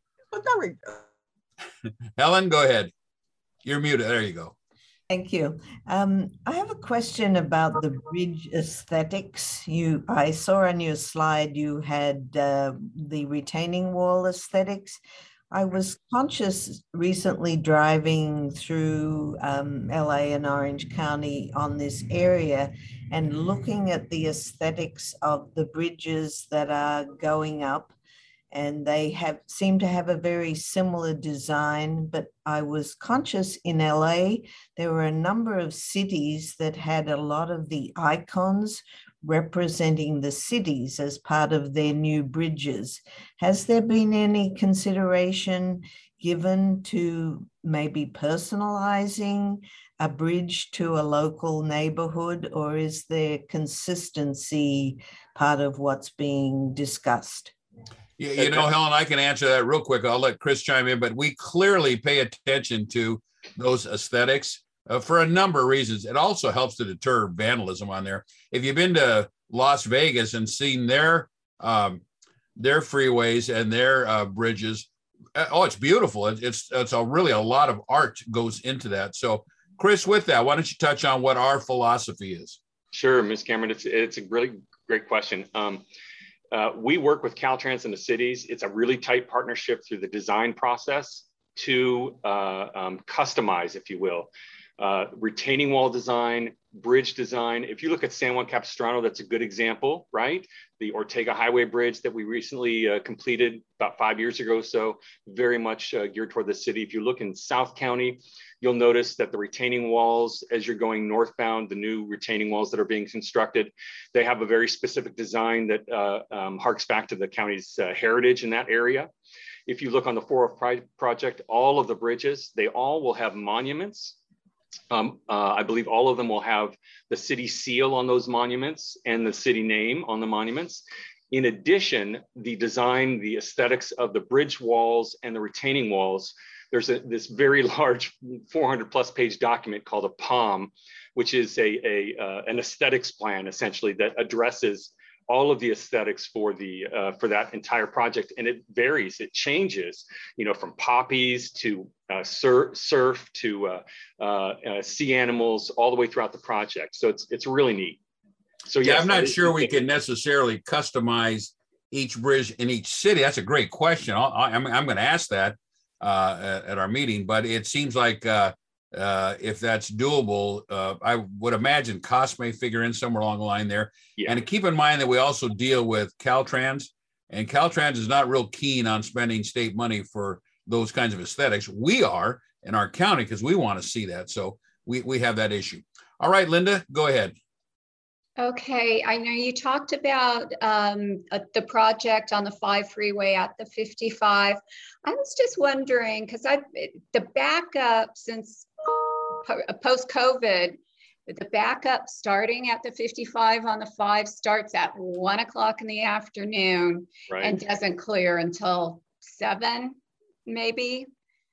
Helen, go ahead. You're muted. There you go. Thank you. I have a question about the bridge aesthetics. I saw on your slide you had the retaining wall aesthetics. I was conscious recently driving through LA and Orange County on this area and looking at the aesthetics of the bridges that are going up, and they seem to have a very similar design. But I was conscious in LA, there were a number of cities that had a lot of the icons representing the cities as part of their new bridges. Has there been any consideration given to maybe personalizing a bridge to a local neighborhood, or is there consistency part of what's being discussed? Yeah, you know, Helen, I can answer that real quick. I'll let Chris chime in, but we clearly pay attention to those aesthetics for a number of reasons. It also helps to deter vandalism on there. If you've been to Las Vegas and seen their freeways and their bridges, oh, it's beautiful. It's really a lot of art goes into that. So, Chris, with that, why don't you touch on what our philosophy is? Sure, Ms. Cameron. It's a really great question. We work with Caltrans and the cities. It's a really tight partnership through the design process to customize, if you will, retaining wall design, bridge design. If you look at San Juan Capistrano, that's a good example, right? The Ortega Highway Bridge that we recently completed about 5 years ago, so very much geared toward the city. If you look in South County, you'll notice that the retaining walls, as you're going northbound, the new retaining walls that are being constructed, they have a very specific design that harks back to the county's heritage in that area. If you look on the 405 project, all of the bridges, they all will have monuments. I believe all of them will have the city seal on those monuments and the city name on the monuments. In addition, the design, the aesthetics of the bridge walls and the retaining walls, there's this very large 400+ page document called a POM, which is an aesthetics plan essentially that addresses all of the aesthetics for that entire project, and it varies, it changes, you know, from poppies to surf to sea animals, all the way throughout the project. So it's really neat. So yeah, I'm not sure we can necessarily customize each bridge in each city. That's a great question. I'm going to ask that at our meeting, but it seems like if that's doable, I would imagine cost may figure in somewhere along the line there. Yeah. And keep in mind that we also deal with Caltrans, and Caltrans is not real keen on spending state money for those kinds of aesthetics. We are in our county because we want to see that. So we have that issue. All right, Linda, go ahead. Okay, I know you talked about the project on the 5 freeway at the 55. I was just wondering, because the backup since post-COVID, the backup starting at the 55 on the 5 starts at 1 o'clock in the afternoon, right, and doesn't clear until 7, maybe.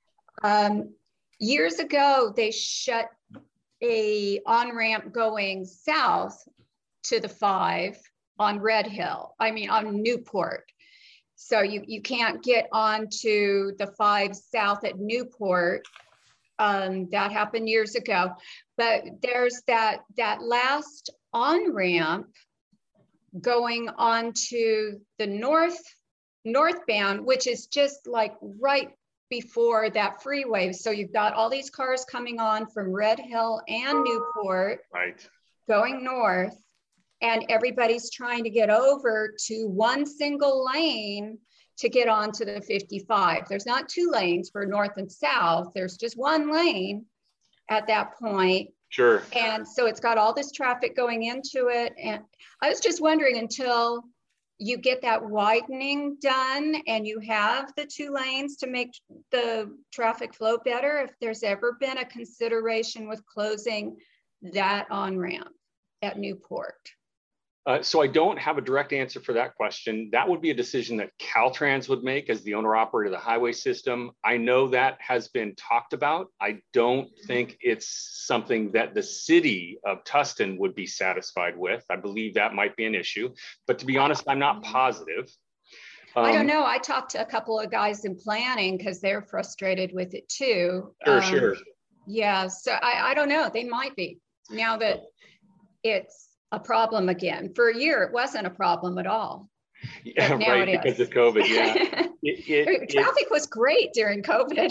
Years ago, they shut a on-ramp going south to the 5 on on Newport. So you can't get onto the 5 South at Newport. That happened years ago. But there's that last on-ramp going onto the northbound, which is just like right before that freeway. So you've got all these cars coming on from Red Hill and Newport, right, going north, and everybody's trying to get over to one single lane to get onto the 55. There's not 2 lanes for north and south. There's just 1 lane at that point. Sure. And so it's got all this traffic going into it. And I was just wondering, until you get that widening done and you have the 2 lanes to make the traffic flow better, if there's ever been a consideration with closing that on-ramp at Newport. So I don't have a direct answer for that question. That would be a decision that Caltrans would make as the owner operator of the highway system. I know that has been talked about. I don't think it's something that the city of Tustin would be satisfied with. I believe that might be an issue, but to be honest, I'm not positive. I don't know. I talked to a couple of guys in planning because they're frustrated with it too. Sure. Yeah, so I don't know. They might be, now that it's a problem again. For a year, it wasn't a problem at all. Yeah, right, because of COVID, yeah. Traffic was great during COVID.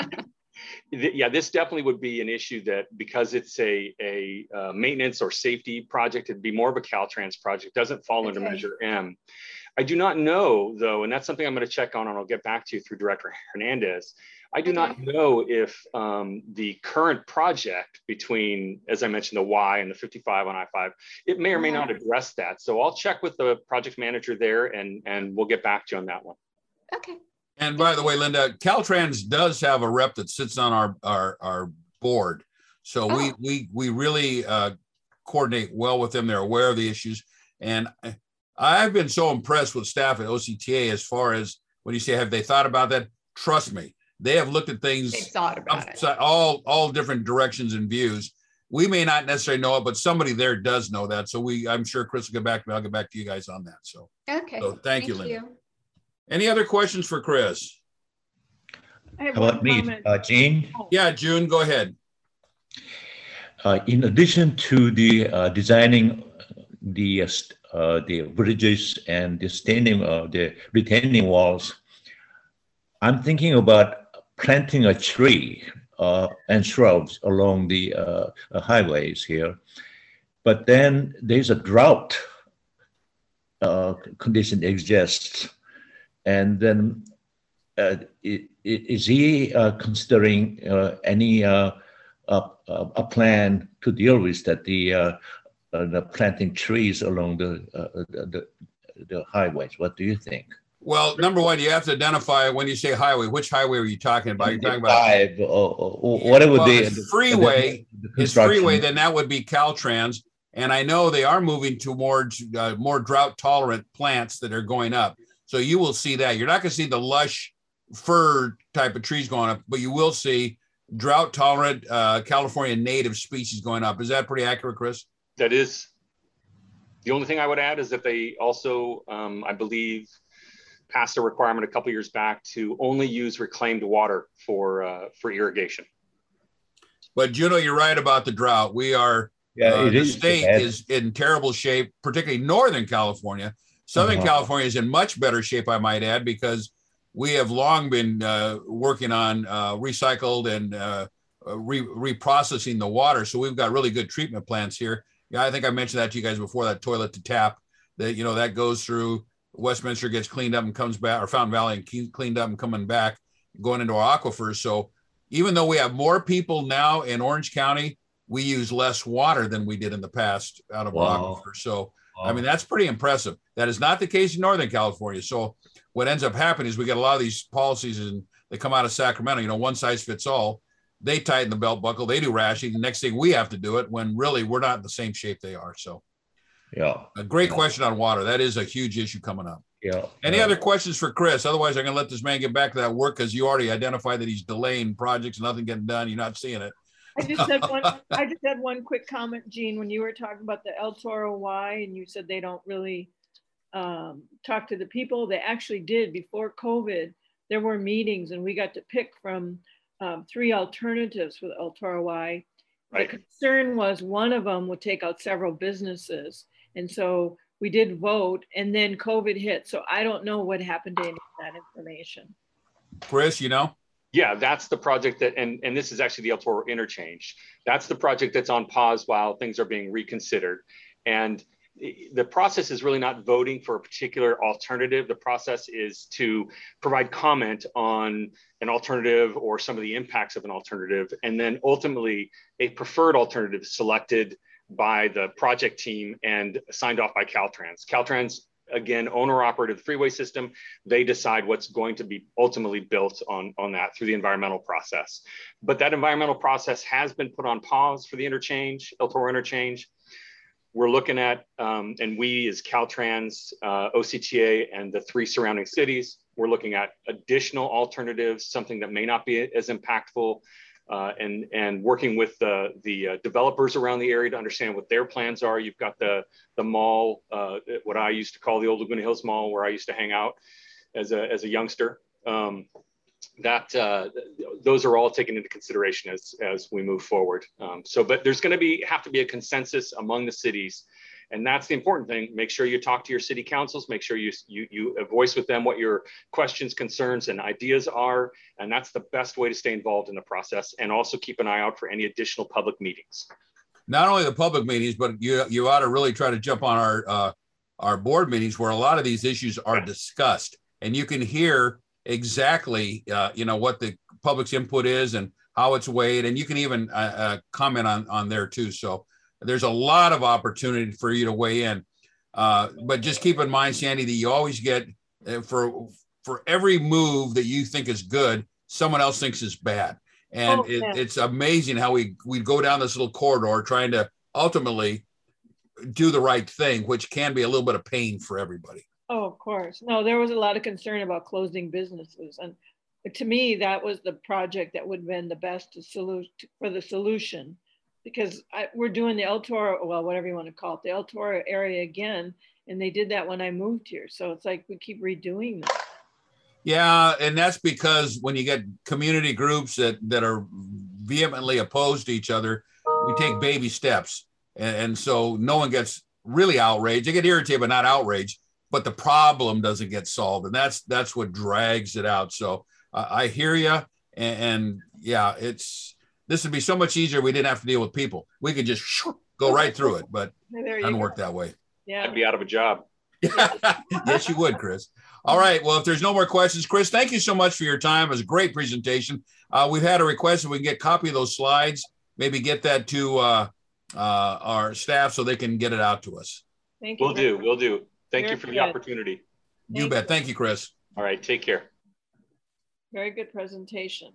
Yeah, this definitely would be an issue that, because it's a maintenance or safety project, it'd be more of a Caltrans project, doesn't fall under Measure M. I do not know, though, and that's something I'm going to check on, and I'll get back to you through Director Hernandez. I do not know if the current project between, as I mentioned, the Y and the 55 on I-5, it may or may not address that. So I'll check with the project manager there, and we'll get back to you on that one. Okay. And by the way, Linda, Caltrans does have a rep that sits on our board. So we really coordinate well with them. They're aware of the issues. And I've been so impressed with staff at OCTA as far as when you say, have they thought about that? Trust me, they have looked at things all different directions and views. We may not necessarily know it, but somebody there does know that. So I'm sure Chris will get back to me. I'll get back to you guys on that. So, okay. So thank you, Linda. Any other questions for Chris? How about me, Gene? Yeah, June, go ahead. In addition to the designing the bridges and the standing the retaining walls, I'm thinking about planting a tree and shrubs along the highways here. But then there's a drought condition exists. And then is he considering any a plan to deal with that, the planting trees along the highways? What do you think? Well, number one, you have to identify when you say highway, which highway are you talking about? You're talking about or whatever the freeway. It's freeway, then that would be Caltrans. And I know they are moving towards more drought tolerant plants that are going up. So you will see that. You're not going to see the lush fir type of trees going up, but you will see drought tolerant California native species going up. Is that pretty accurate, Chris? That is. The only thing I would add is that they also, I believe, passed a requirement a couple years back to only use reclaimed water for irrigation. But Juno, you're right about the drought. We are, the state is in terrible shape, particularly Northern California. Southern California is in much better shape, I might add, because we have long been working on recycled and reprocessing the water. So we've got really good treatment plants here. Yeah, I think I mentioned that to you guys before, that toilet to tap, that, that goes through Westminster, gets cleaned up and comes back, or Fountain Valley and cleaned up and coming back, going into our aquifers. So even though we have more people now in Orange County, we use less water than we did in the past out of our aquifers. So I mean, that's pretty impressive. That is not the case in Northern California. So what ends up happening is we get a lot of these policies and they come out of Sacramento, one size fits all. They tighten the belt buckle, they do rationing. The next thing we have to do it when really we're not in the same shape they are. So a great question on water. That is a huge issue coming up. Any other questions for Chris? Otherwise, I'm going to let this man get back to that work because you already identified that he's delaying projects, nothing getting done. You're not seeing it. I just had one quick comment, Gene, when you were talking about the El Toro Y and you said they don't really talk to the people. They actually did before COVID. There were meetings and we got to pick from 3 alternatives for the El Toro Y. Right. The concern was one of them would take out several businesses. And so we did vote and then COVID hit. So I don't know what happened to any of that information. Chris, you know? Yeah, that's the project that, and this is actually the El Toro interchange. That's the project that's on pause while things are being reconsidered. And the process is really not voting for a particular alternative. The process is to provide comment on an alternative or some of the impacts of an alternative. And then ultimately a preferred alternative is selected by the project team and signed off by Caltrans. Caltrans, again, owner operator of the freeway system, they decide what's going to be ultimately built on that through the environmental process. But that environmental process has been put on pause for the interchange, El Toro interchange. We're looking at, and we as Caltrans, OCTA, and the 3 surrounding cities, we're looking at additional alternatives, something that may not be as impactful, and working with the developers around the area to understand what their plans are. You've got the mall, what I used to call the old Laguna Hills Mall, where I used to hang out as a youngster. Those are all taken into consideration as we move forward. But there's going to have to be a consensus among the cities, and that's the important thing. Make sure you talk to your city councils. Make sure you voice with them what your questions, concerns, and ideas are, and that's the best way to stay involved in the process. And also keep an eye out for any additional public meetings. Not only the public meetings, but you ought to really try to jump on our board meetings where a lot of these issues are discussed, and you can hear exactly what the public's input is and how it's weighed, and you can even comment on there too. So there's a lot of opportunity for you to weigh in, but just keep in mind, Sandy, that you always get for every move that you think is good, someone else thinks is bad, and it's amazing how we go down this little corridor trying to ultimately do the right thing, which can be a little bit of pain for everybody. Oh, of course. No, there was a lot of concern about closing businesses. And to me, that was the project that would have been the best for the solution, because we're doing the El Toro, well, whatever you want to call it, the El Toro area again. And they did that when I moved here. So it's like we keep redoing that. Yeah, and that's because when you get community groups that are vehemently opposed to each other, we take baby steps. And so no one gets really outraged. They get irritated, but not outraged. But the problem doesn't get solved, and that's what drags it out. So I hear you, and yeah, this would be so much easier if we didn't have to deal with people. We could just go right through it, but it doesn't work that way. Yeah, I'd be out of a job. Yes, you would, Chris. All right. Well, if there's no more questions, Chris, thank you so much for your time. It was a great presentation. We've had a request if we can get a copy of those slides, maybe get that to our staff so they can get it out to us. Thank you. We'll do. Thank you for the opportunity. You bet. Thank you, Chris. All right. Take care. Very good presentation.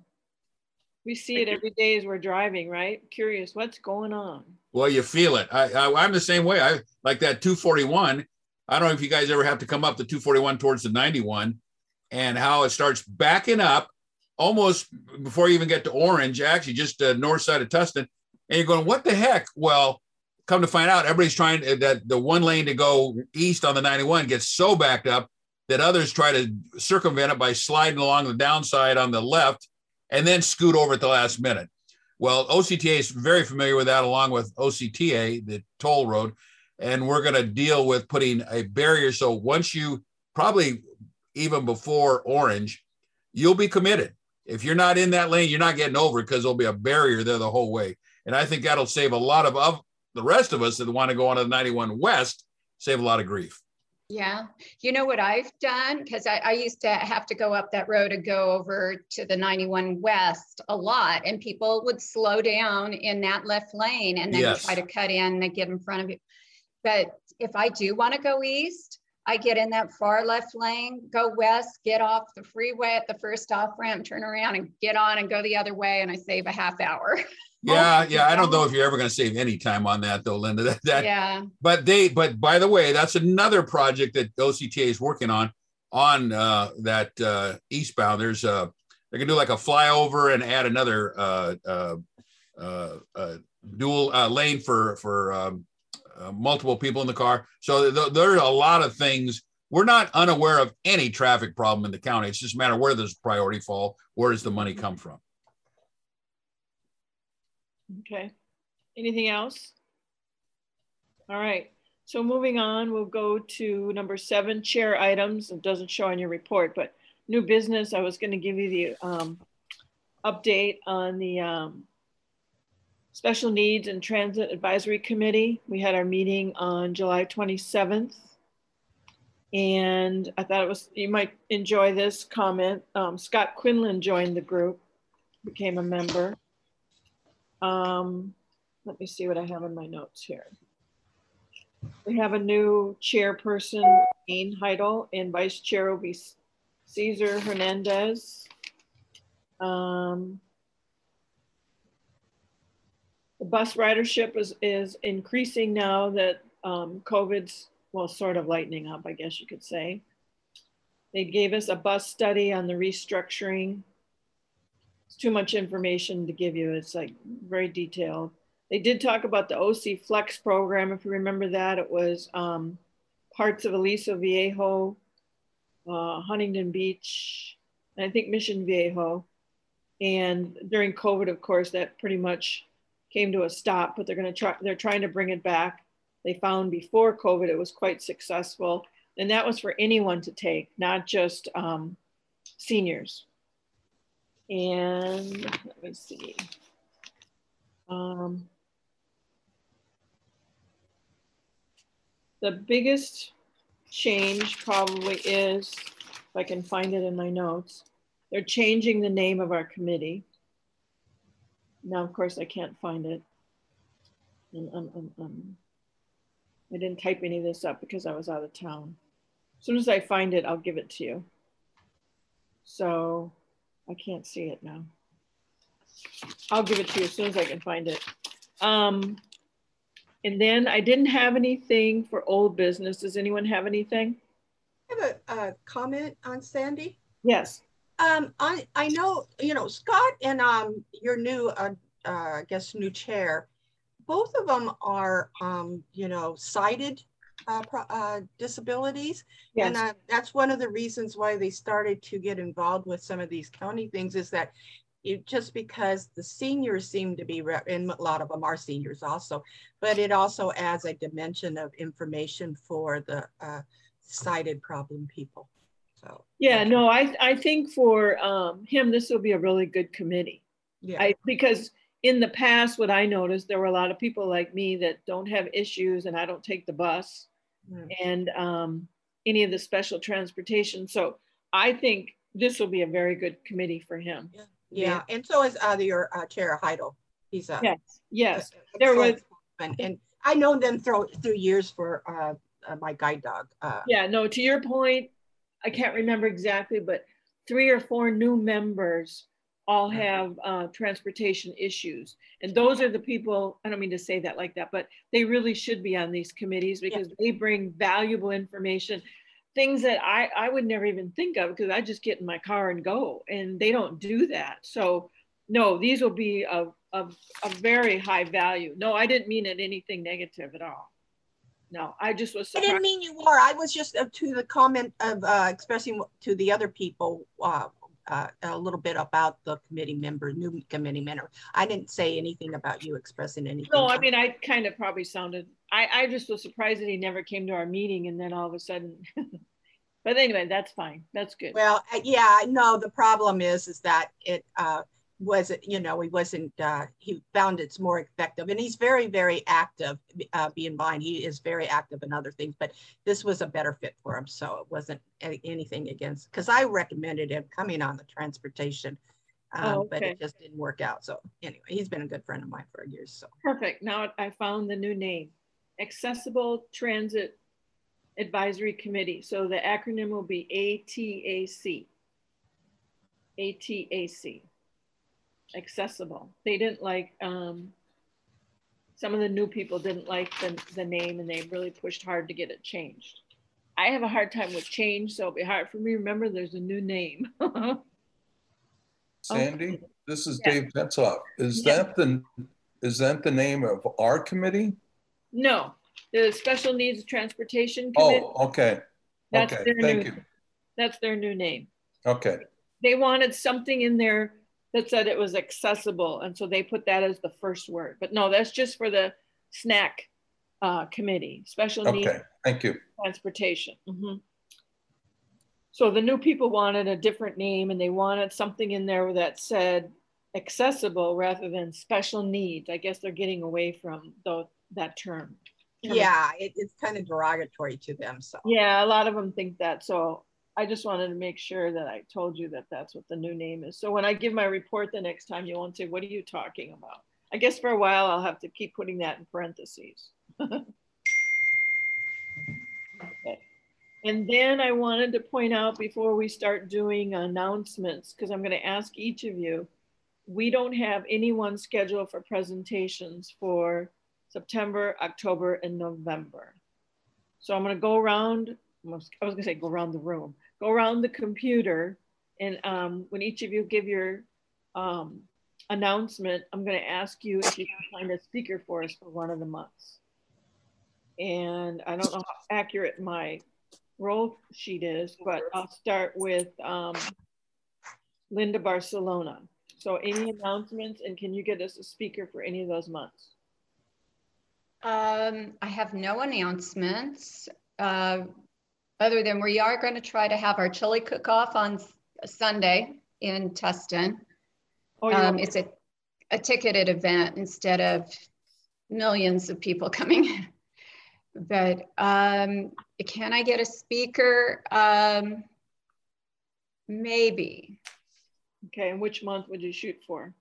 We see it every day as we're driving, right? Curious, what's going on? Well, you feel it. I'm the same way. I like that 241. I don't know if you guys ever have to come up the 241 towards the 91 and how it starts backing up almost before you even get to Orange, actually just north side of Tustin. And you're going, what the heck? Well, come to find out, everybody's trying that the one lane to go east on the 91 gets so backed up that others try to circumvent it by sliding along the downside on the left and then scoot over at the last minute. Well, OCTA is very familiar with that, along with OCTA, the toll road, and we're going to deal with putting a barrier. So once you, probably even before Orange, you'll be committed. If you're not in that lane, you're not getting over because there'll be a barrier there the whole way. And I think that'll save a lot of the rest of us that want to go on to the 91 West, save a lot of grief. Yeah. You know what I've done? Because I used to have to go up that road to go over to the 91 West a lot. And people would slow down in that left lane and then try to cut in and get in front of you. But if I do want to go east, I get in that far left lane, go west, get off the freeway at the first off ramp, turn around and get on and go the other way. And I save a half hour. Yeah. I don't know if you're ever going to save any time on that though, Linda. Yeah. But by the way, that's another project that OCTA is working on that eastbound. There's they're gonna do like a flyover and add another dual lane for multiple people in the car. So there are a lot of things we're not unaware of any traffic problem in the county. It's just a matter of where does priority fall, where does the money come from? Okay. Anything else? All right. So moving on, we'll go to number 7, chair items. It doesn't show on your report, but new business. I was going to give you the update on the Special Needs and Transit Advisory Committee. We had our meeting on July 27th. And I thought you might enjoy this comment. Scott Quinlan joined the group, became a member. Let me see what I have in my notes here. We have a new chairperson, Jane Heidel, and vice chair will be Cesar Hernandez. The bus ridership is increasing now that COVID's, well, sort of lightening up, I guess you could say. They gave us a bus study on the restructuring. It's too much information to give you. It's like very detailed. They did talk about the OC Flex program. If you remember that, it was parts of Aliso Viejo, Huntington Beach, and I think Mission Viejo. And during COVID, of course, that pretty much came to a stop, but they're trying to bring it back. They found before COVID, it was quite successful. And that was for anyone to take, not just seniors. And let me see. The biggest change probably is, if I can find it in my notes, they're changing the name of our committee. Now, of course, I can't find it. I didn't type any of this up because I was out of town. As soon as I find it, I'll give it to you. So I can't see it now. I'll give it to you as soon as I can find it. And then I didn't have anything for old business. Does anyone have anything? I have a comment on Sandy. Yes. I know, Scott and your new, I guess, new chair, both of them are, sighted disabilities. Yes. And that's one of the reasons why they started to get involved with some of these county things, is that just because the seniors seem to be, and a lot of them are seniors also, but it also adds a dimension of information for the sighted problem people. So yeah, no, I think for him, this will be a really good committee. Yeah, because in the past, what I noticed, there were a lot of people like me that don't have issues, and I don't take the bus and any of the special transportation. So I think this will be a very good committee for him. Yeah, and so is your chair Heidel. He's a yes. There was, and I know them through years for my guide dog. Yeah, no, to your point, I can't remember exactly, but 3 or 4 new members all have transportation issues. And those are the people, I don't mean to say that like that, but they really should be on these committees because they bring valuable information, things that I would never even think of because I just get in my car and go, and they don't do that. So no, these will be of very high value. No, I didn't mean it anything negative at all. No, I just was surprised. I didn't mean you were. I was just to the comment of expressing to the other people a little bit about the committee member, new committee member. I didn't say anything about you expressing anything. No, I mean, I kind of probably sounded, I just was surprised that he never came to our meeting, and then all of a sudden, but anyway, that's fine. That's good. Well, yeah, no, the problem is that it wasn't, he wasn't, he found it's more effective, and he's very, very active, being blind. He is very active in other things, but this was a better fit for him. So it wasn't anything against, because I recommended him coming on the transportation, but it just didn't work out. So anyway, he's been a good friend of mine for years. So perfect. Now I found the new name, Accessible Transit Advisory Committee. So the acronym will be ATAC. ATAC. Accessible. They didn't like, some of the new people didn't like the name, and they really pushed hard to get it changed. I have a hard time with change, so it'll be hard for me to remember there's a new name. Sandy, this is Dave Pensoff. Is that the name of our committee? No, the Special Needs Transportation Committee. Oh, okay. That's Okay, their thank new, you. that's their new name. Okay, They wanted something in there that said it was accessible. And so they put that as the first word. But no, that's just for the snack committee, special needs okay, thank you. transportation. So the new people wanted a different name, and they wanted something in there that said accessible rather than special needs. I guess they're getting away from that term. Yeah, it's kind of derogatory to them. So yeah, a lot of them think that. So I just wanted to make sure that I told you that that's what the new name is. So when I give my report the next time, you won't say, what are you talking about? I guess for a while, I'll have to keep putting that in parentheses. Okay. And then I wanted to point out before we start doing announcements, because I'm going to ask each of you, we don't have anyone scheduled for presentations for September, October, and November. So I'm going to go around, I was going to say go around the room, go around the computer. And when each of you give your announcement, I'm going to ask you if you can find a speaker for us for one of the months. And I don't know how accurate my roll sheet is, but I'll start with Linda Barcelona. So any announcements, and can you get us a speaker for any of those months? I have no announcements other than we are going to try to have our chili cook-off on Sunday in Tustin. It's a ticketed event instead of millions of people coming in. But can I get a speaker? Maybe. Okay, and which month would you shoot for?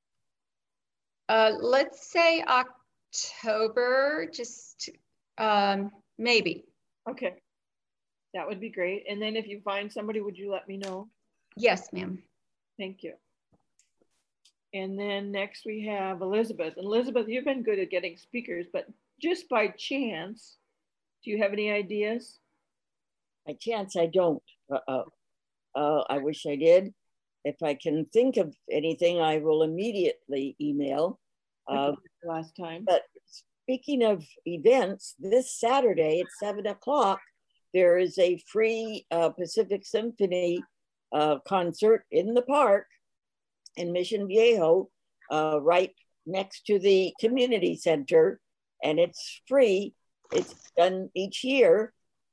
Let's say October, just maybe. Okay, that would be great. And then if you find somebody, would you let me know? Yes, ma'am. Thank you. And then next we have Elizabeth. Elizabeth, you've been good at getting speakers, but just by chance, do you have any ideas? By chance, I don't. I wish I did. If I can think of anything, I will immediately email. Last time. But speaking of events, this Saturday at 7 o'clock, there is a free Pacific Symphony concert in the park in Mission Viejo, right next to the community center, and it's free. It's done each year.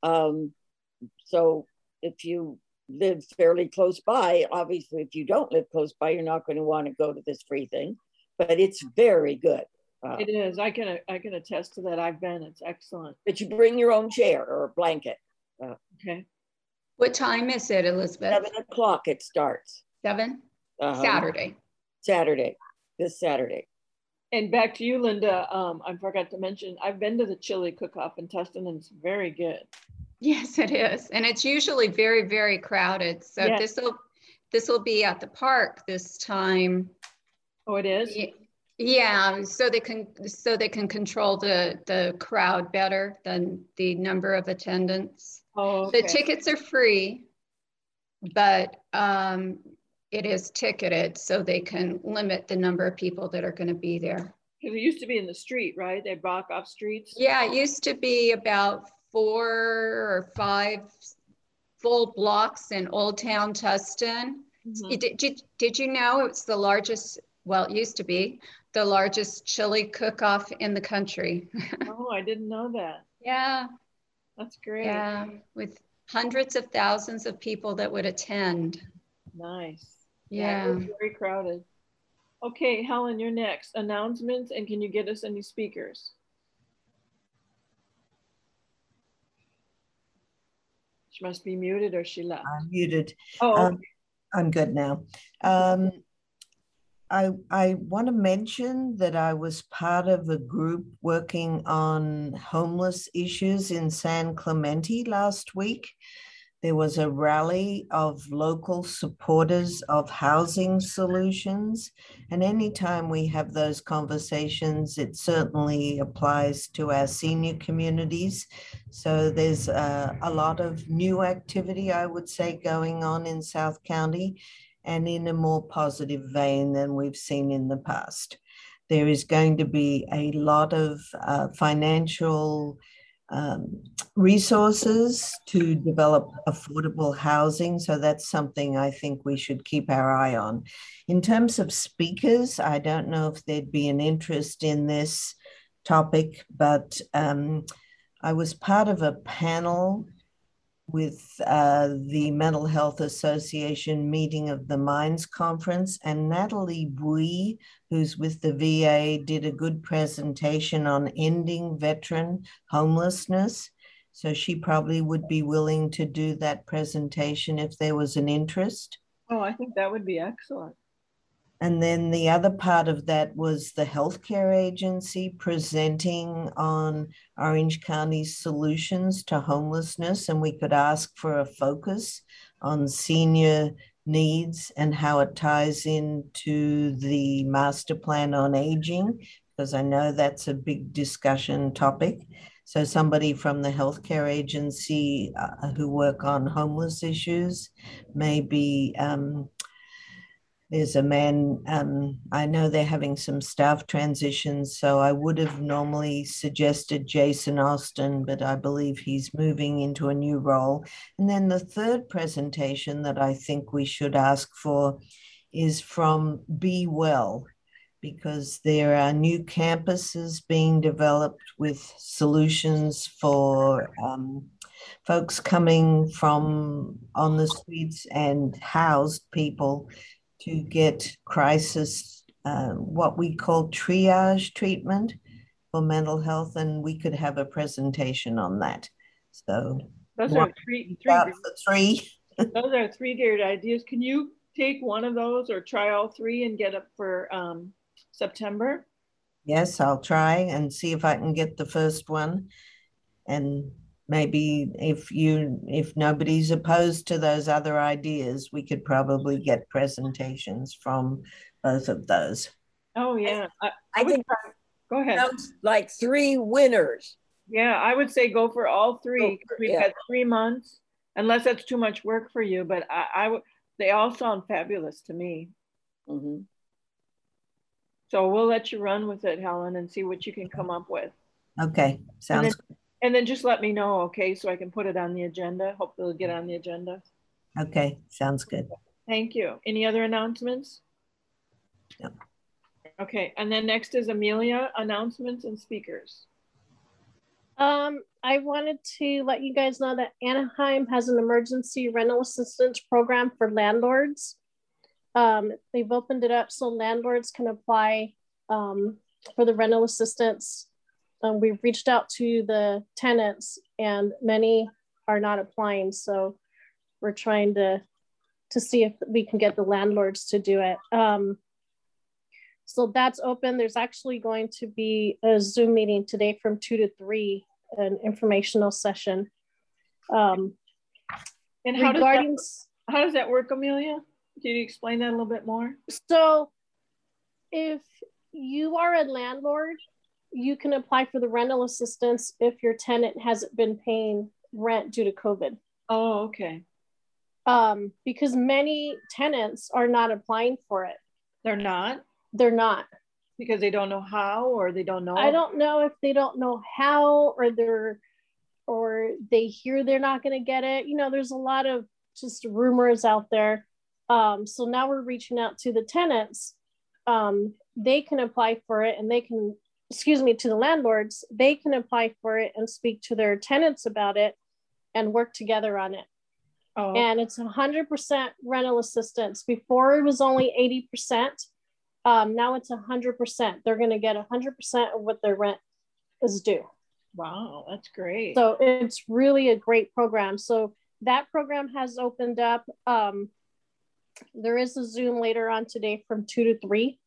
So if you live fairly close by, obviously if you don't live close by, you're not going to want to go to this free thing, but it's very good. It is. I can attest to that. I've been. It's excellent. But you bring your own chair or a blanket. Okay. What time is it, Elizabeth? 7 o'clock it starts. 7? Saturday. Saturday. This Saturday. And back to you, Linda. I forgot to mention, I've been to the chili cook-off in Tustin, and it's very good. Yes, it is. And it's usually very, very crowded. So yes. This will be at the park this time. Oh, it is? Yeah, so they can control the crowd better than the number of attendants. Oh, okay. The tickets are free, but it is ticketed, so they can limit the number of people that are going to be there. Because it used to be in the street, right? They block off streets. Yeah, it used to be about 4 or 5 full blocks in Old Town Tustin. Mm-hmm. Did you know it's the largest? Well, it used to be the largest chili cook-off in the country. Oh, I didn't know that. Yeah. That's great. Yeah, with hundreds of thousands of people that would attend. Nice. Yeah. It was very crowded. Okay, Helen, you're next. Announcements, and can you get us any speakers? She must be muted, or she left. I'm muted. Oh, okay. I'm good now. I want to mention that I was part of a group working on homeless issues in San Clemente last week. There was a rally of local supporters of housing solutions. And anytime we have those conversations, it certainly applies to our senior communities. So there's a lot of new activity, I would say, going on in South County, and in a more positive vein than we've seen in the past. There is going to be a lot of financial resources to develop affordable housing. So that's something I think we should keep our eye on. In terms of speakers, I don't know if there'd be an interest in this topic, but I was part of a panel with the Mental Health Association Meeting of the Minds Conference, and Natalie Bui, who's with the VA, did a good presentation on ending veteran homelessness. So she probably would be willing to do that presentation if there was an interest. Oh, I think that would be excellent. And then the other part of that was the healthcare agency presenting on Orange County's solutions to homelessness. And we could ask for a focus on senior needs and how it ties into the master plan on aging, because I know that's a big discussion topic. So somebody from the healthcare agency who work on homeless issues, maybe there's a man, I know they're having some staff transitions, so I would have normally suggested Jason Austin, but I believe he's moving into a new role. And then the third presentation that I think we should ask for is from Be Well, because there are new campuses being developed with solutions for folks coming from on the streets and housed people to get crisis, what we call triage treatment for mental health, and we could have a presentation on that. So those are three those are three great ideas. Can you take one of those or try all three and get up for September? Yes, I'll try and see if I can get the first one. And maybe if nobody's opposed to those other ideas, we could probably get presentations from both of those. Oh yeah, I think go ahead. Sounds like three winners. Yeah, I would say go for all three. We've had 3 months, unless that's too much work for you. But they all sound fabulous to me. Mm-hmm. So we'll let you run with it, Helen, and see what you can come up with. Okay, sounds good. And then just let me know, okay, so I can put it on the agenda. Hope it'll get on the agenda. Okay, sounds good. Thank you. Any other announcements? No. Okay, and then next is Amelia, announcements and speakers. I wanted to let you guys know that Anaheim has an emergency rental assistance program for landlords. They've opened it up so landlords can apply for the rental assistance. We've reached out to the tenants and many are not applying. So we're trying to see if we can get the landlords to do it. So that's open. There's actually going to be a Zoom meeting today from 2 to 3, an informational session. And how does that work, Amelia? Can you explain that a little bit more? So if you are a landlord, you can apply for the rental assistance if your tenant hasn't been paying rent due to COVID. Oh, okay. Because many tenants are not applying for it. They're not? They're not. Because they don't know how, or they don't know? I don't know if they don't know how, or they hear they're not going to get it. You know, there's a lot of just rumors out there. So now we're reaching out to the tenants. They can apply for it, and they can, to the landlords, they can apply for it and speak to their tenants about it and work together on it. Oh. And it's 100% rental assistance. Before it was only 80%. Now it's 100%. They're going to get 100% of what their rent is due. Wow, that's great. So it's really a great program. So that program has opened up. There is a Zoom later on today from 2 to 3.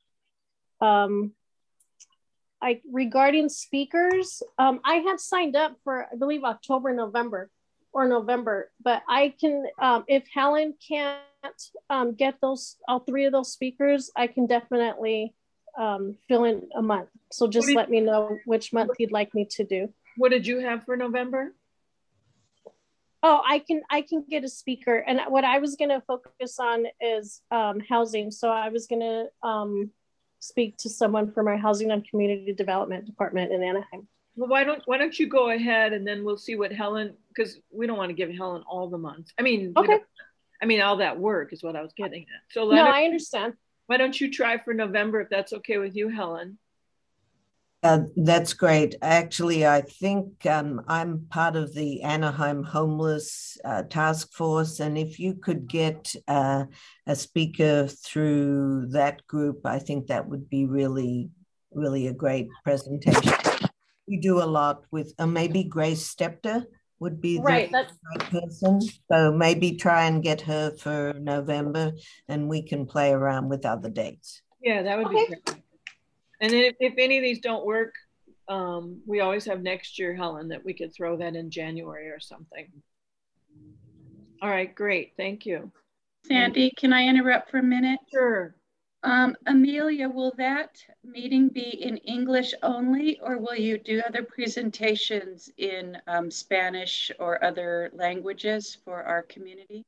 Regarding speakers, I had signed up for, I believe, November, but I can, if Helen can't get all 3 of those speakers, I can definitely fill in a month. So just let me know which month you'd like me to do. What did you have for November? Oh, I can get a speaker. And what I was going to focus on is housing. So I was going to speak to someone from our Housing and Community Development Department in Anaheim. Well, why don't you go ahead and then we'll see what Helen, because we don't want to give Helen all the months. I mean, Okay. All that work is what I was getting at. So No, I understand. Why don't you try for November if that's okay with you, Helen? That's great. Actually, I think I'm part of the Anaheim Homeless Task Force. And if you could get a speaker through that group, I think that would be really, really a great presentation. You do a lot with, maybe Grace Stepter would be the right person. So maybe try and get her for November and we can play around with other dates. Yeah, that would be great. And then if any of these don't work, we always have next year, Helen, that we could throw that in January or something. All right, great. Thank you. Sandy, can I interrupt for a minute? Sure. Amelia, will that meeting be in English only, or will you do other presentations in Spanish or other languages for our community?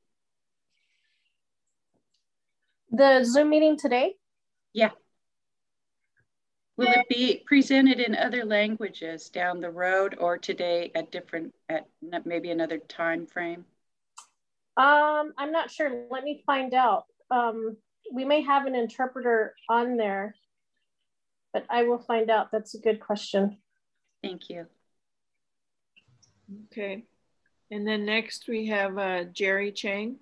The Zoom meeting today? Yeah. Will it be presented in other languages down the road or today at maybe another time frame? I'm not sure. Let me find out. We may have an interpreter on there, but I will find out. That's a good question. Thank you. Okay. And then next we have Jerry Chang.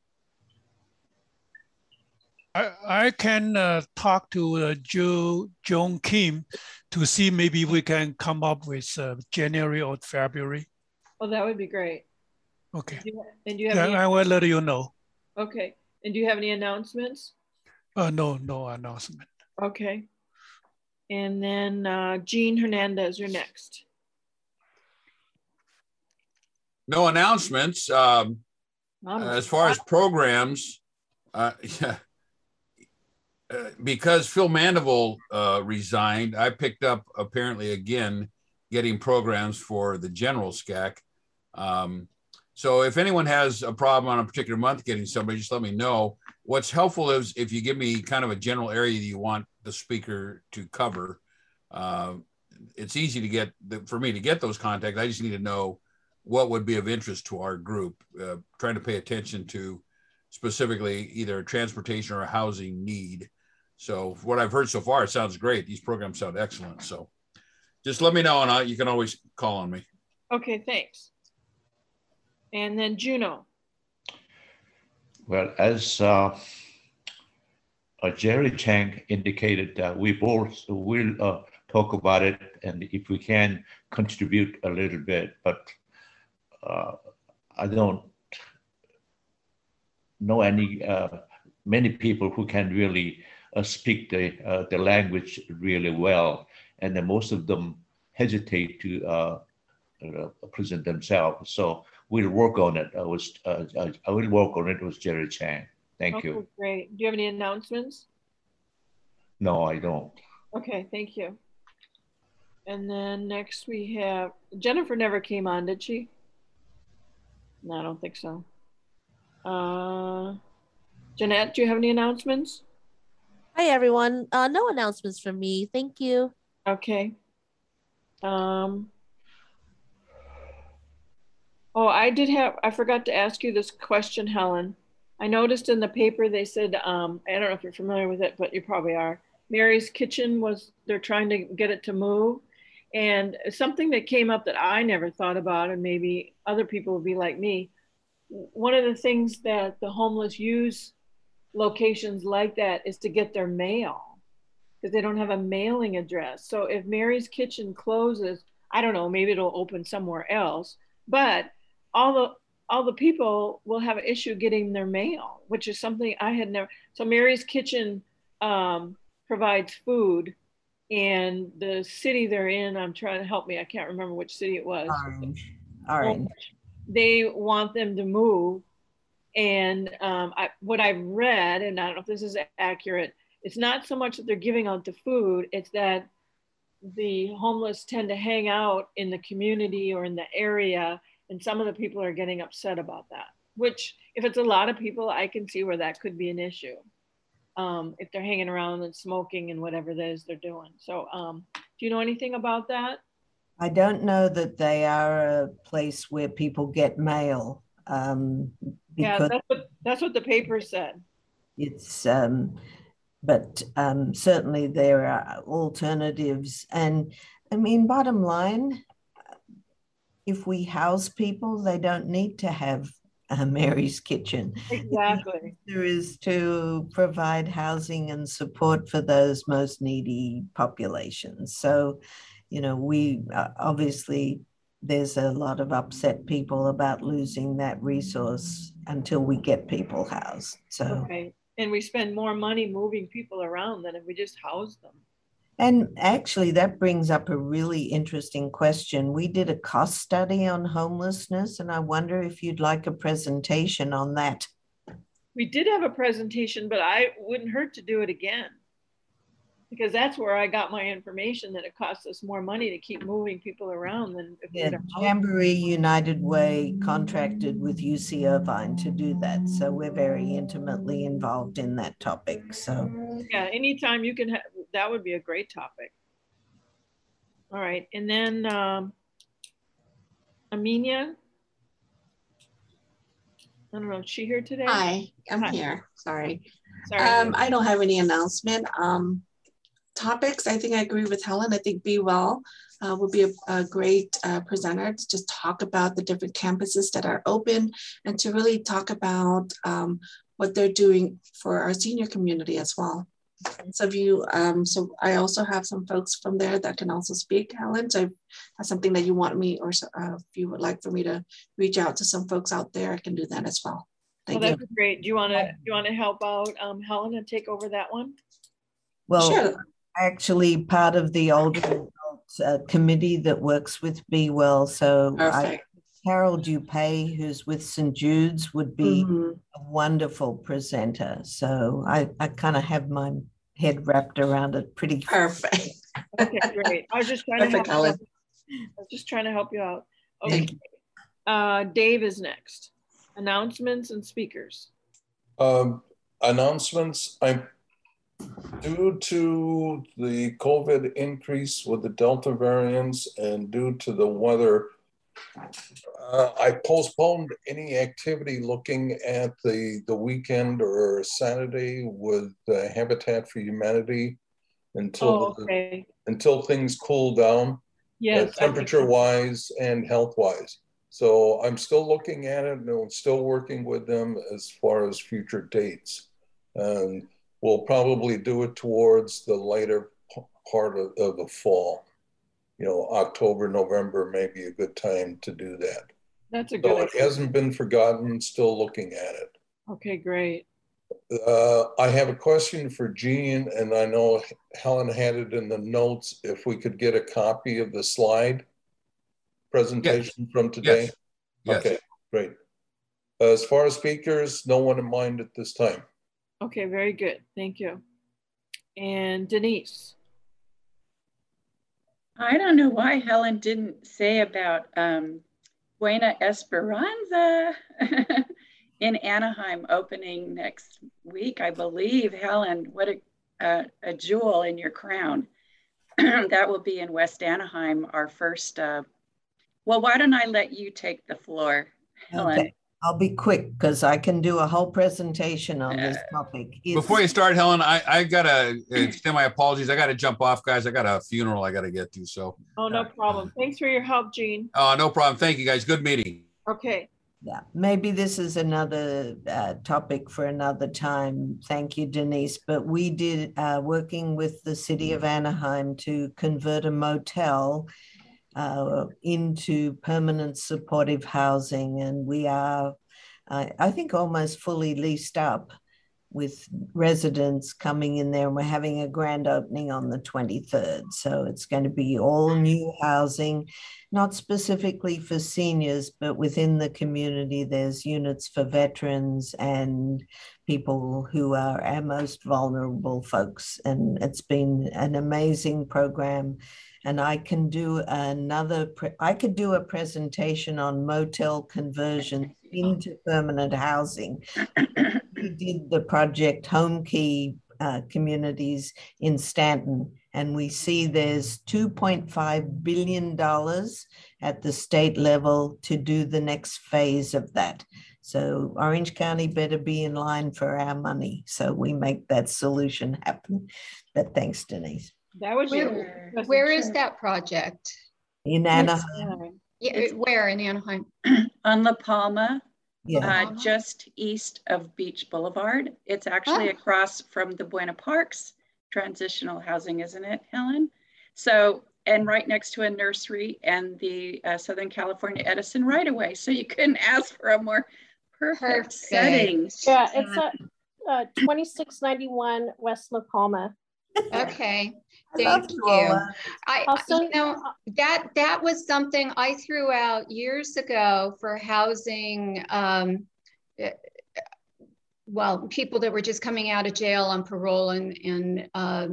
I can talk to Joan Kim to see maybe we can come up with January or February. Oh, that would be great. Okay. And do you have I will let you know. Okay. And do you have any announcements? No announcement. Okay. And then Jean Hernandez, you're next. No announcements. As far as programs, yeah. Because Phil Mandeville resigned, I picked up apparently again getting programs for the general SCAC. So if anyone has a problem on a particular month getting somebody, just let me know. What's helpful is if you give me kind of a general area that you want the speaker to cover. It's easy to get, for me to get those contacts. I just need to know what would be of interest to our group, trying to pay attention to specifically either a transportation or a housing need. So what I've heard so far, it sounds great. These programs sound excellent. So just let me know and you can always call on me. Okay, thanks. And then Juno. Well, as Jerry Chang indicated, we both will talk about it and if we can contribute a little bit, but I don't know many people who can really speak the language really well, and then most of them hesitate to present themselves. So we'll work on it. I will work on it with Jerry Chang. Thank you. Great. Do you have any announcements? No, I don't. Okay, thank you. And then next we have Jennifer. Never came on, did she? No, I don't think so. Jeanette, do you have any announcements? Hi, everyone. No announcements from me. Thank you. Okay. Oh, I forgot to ask you this question, Helen. I noticed in the paper, they said, I don't know if you're familiar with it, but you probably are. Mary's Kitchen they're trying to get it to move. And something that came up that I never thought about, and maybe other people would be like me. One of the things that the homeless use locations like that is to get their mail because they don't have a mailing address. So if Mary's Kitchen closes, I don't know, maybe it'll open somewhere else, but all the people will have an issue getting their mail, which is something I had never. So Mary's Kitchen provides food, and the city they're in, I'm trying to help me, I can't remember which city it was. Orange. They want them to move. And what I've read, and I don't know if this is accurate, it's not so much that they're giving out the food, it's that the homeless tend to hang out in the community or in the area, and some of the people are getting upset about that, which if it's a lot of people, I can see where that could be an issue. If they're hanging around and smoking and whatever it is they're doing. So do you know anything about that? I don't know that they are a place where people get mail. Yeah, that's what the paper said. It's, but certainly there are alternatives. And I mean, bottom line, if we house people, they don't need to have Mary's Kitchen. Exactly. There is to provide housing and support for those most needy populations. So, you know, we obviously, there's a lot of upset people about losing that resource until we get people housed. So, okay. And we spend more money moving people around than if we just house them. And actually, that brings up a really interesting question. We did a cost study on homelessness, and I wonder if you'd like a presentation on that. We did have a presentation, but I wouldn't hurt to do it again, because that's where I got my information that it costs us more money to keep moving people around than if yeah, Jamboree United Way contracted with UC Irvine to do that. So we're very intimately involved in that topic. So yeah, anytime you can have, that would be a great topic. All right, and then Aminia. I don't know, is she here today? Hi, I'm here. Sorry. Sorry. I don't have any announcement. Topics, I think I agree with Helen. I think Be Well would be a great presenter to just talk about the different campuses that are open and to really talk about what they're doing for our senior community as well. So if you, so I also have some folks from there that can also speak, Helen. So if that's something that you want me, or if you would like for me to reach out to some folks out there, I can do that as well. Thank you. That'd be great. Do you want to help out Helen and take over that one? Well, sure. Actually part of the older adult committee that works with Be Well. So Carol Dupay, who's with St. Jude's, would be a wonderful presenter. So I kind of have my head wrapped around it pretty perfect. Okay, great. I was just trying to help you out. I was just trying to help you out. Okay. Dave is next. Announcements and speakers. Announcements. Due to the COVID increase with the Delta variants and due to the weather, I postponed any activity looking at the weekend or Saturday with Habitat for Humanity until until things cool down, temperature-wise and health-wise. So I'm still looking at it and I'm still working with them as far as future dates. We'll probably do it towards the later part of the fall. You know, October, November may be a good time to do that. That's a good idea. It hasn't been forgotten, still looking at it. Okay, great. I have a question for Jean, and I know Helen had it in the notes. If we could get a copy of the slide presentation from today. Yes. Okay, great. As far as speakers, no one in mind at this time. Okay, very good. Thank you. And Denise. I don't know why Helen didn't say about Buena Esperanza in Anaheim opening next week, I believe. Helen, what a jewel in your crown. That will be in West Anaheim, our first. Well, why don't I let you take the floor, Helen? Okay. I'll be quick because I can do a whole presentation on this topic. Before you start, Helen, I got to extend my apologies. I got to jump off, guys. I got a funeral I got to get to. So. Oh, no problem. Thanks for your help, Jean. Oh, no problem. Thank you, guys. Good meeting. Okay. Yeah, maybe this is another topic for another time. Thank you, Denise. But we did working with the city of Anaheim to convert a motel into permanent supportive housing. And we are, I think, almost fully leased up with residents coming in there. And we're having a grand opening on the 23rd. So it's going to be all new housing, not specifically for seniors, but within the community, there's units for veterans and people who are our most vulnerable folks. And it's been an amazing program. And I can do I could do a presentation on motel conversion into permanent housing. We did the project Home Key communities in Stanton. And we see there's $2.5 billion at the state level to do the next phase of that. So Orange County better be in line for our money so we make that solution happen. But thanks, Denise. That would be where is that project? In Anaheim. Yeah, where in Anaheim? On La Palma, yeah. Just east of Beach Boulevard. It's actually across from the Buena Parks transitional housing, isn't it, Helen? So, and right next to a nursery and the Southern California Edison right away. So you couldn't ask for a more perfect setting. Yeah, it's at 2691 West La Palma. Okay, thank you. You know, that was something I threw out years ago for housing. Well, people that were just coming out of jail on parole and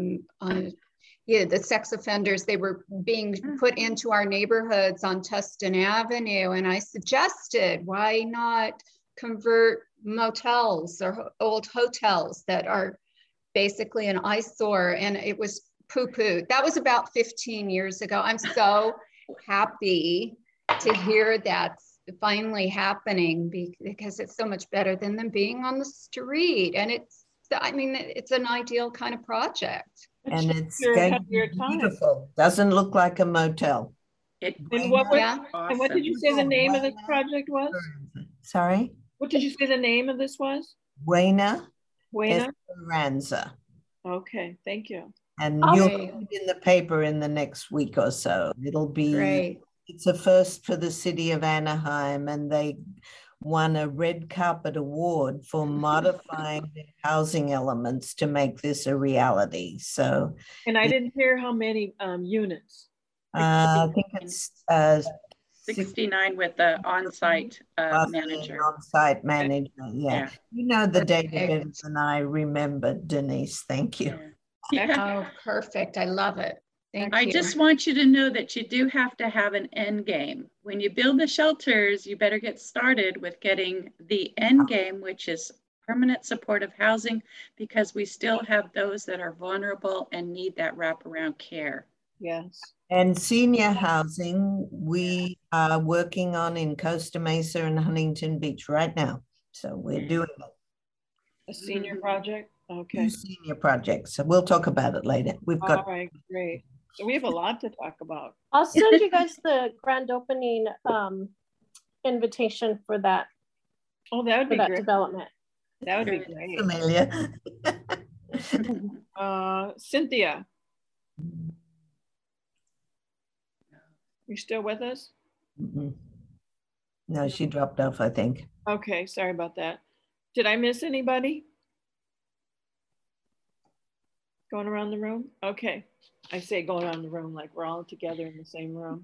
yeah, the sex offenders, they were being put into our neighborhoods on Tustin Avenue. And I suggested, why not convert motels or old hotels that are basically an eyesore? And it was poo-poo. That was about 15 years ago. I'm so happy to hear that's finally happening because it's so much better than them being on the street. And it's, I mean, it's an ideal kind of project. And it's beautiful. Doesn't look like a motel. And what did you say the name of this project was? Sorry? What did you say the name of this was? Buena Buena Esperanza. Okay, thank you. And you'll put it in the paper in the next week or so. It'll be great. It's a first for the city of Anaheim, and they won a red carpet award for modifying the housing elements to make this a reality. So, and I didn't hear how many units. I think it's 69 with the on-site manager. On-site manager, yeah. You know the data better than I remember, Denise. Thank you. Oh, perfect. I love it. Thank you. I just want you to know that you do have to have an end game. When you build the shelters, you better get started with getting the end game, which is permanent supportive housing, because we still have those that are vulnerable and need that wraparound care. Yes. And senior housing, we are working on in Costa Mesa and Huntington Beach right now. So we're doing it. A senior project? Okay. 2 senior projects. So we'll talk about it later. We've got. All right, great. So we have a lot to talk about. I'll send you guys the grand opening invitation for that. Oh, that would be great. Development. That would be great. Amelia. Cynthia. You still with us? Mm-hmm. No, she dropped off, I think. Okay, sorry about that. Did I miss anybody? Going around the room? Okay. I say going around the room like we're all together in the same room.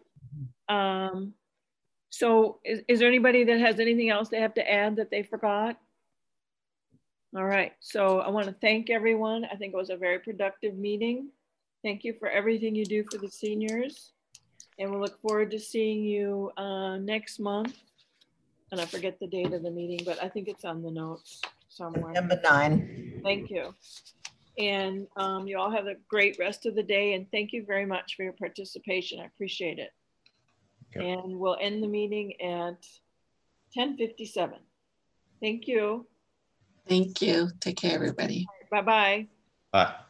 So is there anybody that has anything else they have to add that they forgot? All right, so I want to thank everyone. I think it was a very productive meeting. Thank you for everything you do for the seniors. And we'll look forward to seeing you next month. And I forget the date of the meeting, but I think it's on the notes somewhere. Number 9. Thank you. And you all have a great rest of the day. And thank you very much for your participation. I appreciate it. Okay. And we'll end the meeting at 10:57. Thank you. Thank you. Take care, everybody. Bye-bye. Bye.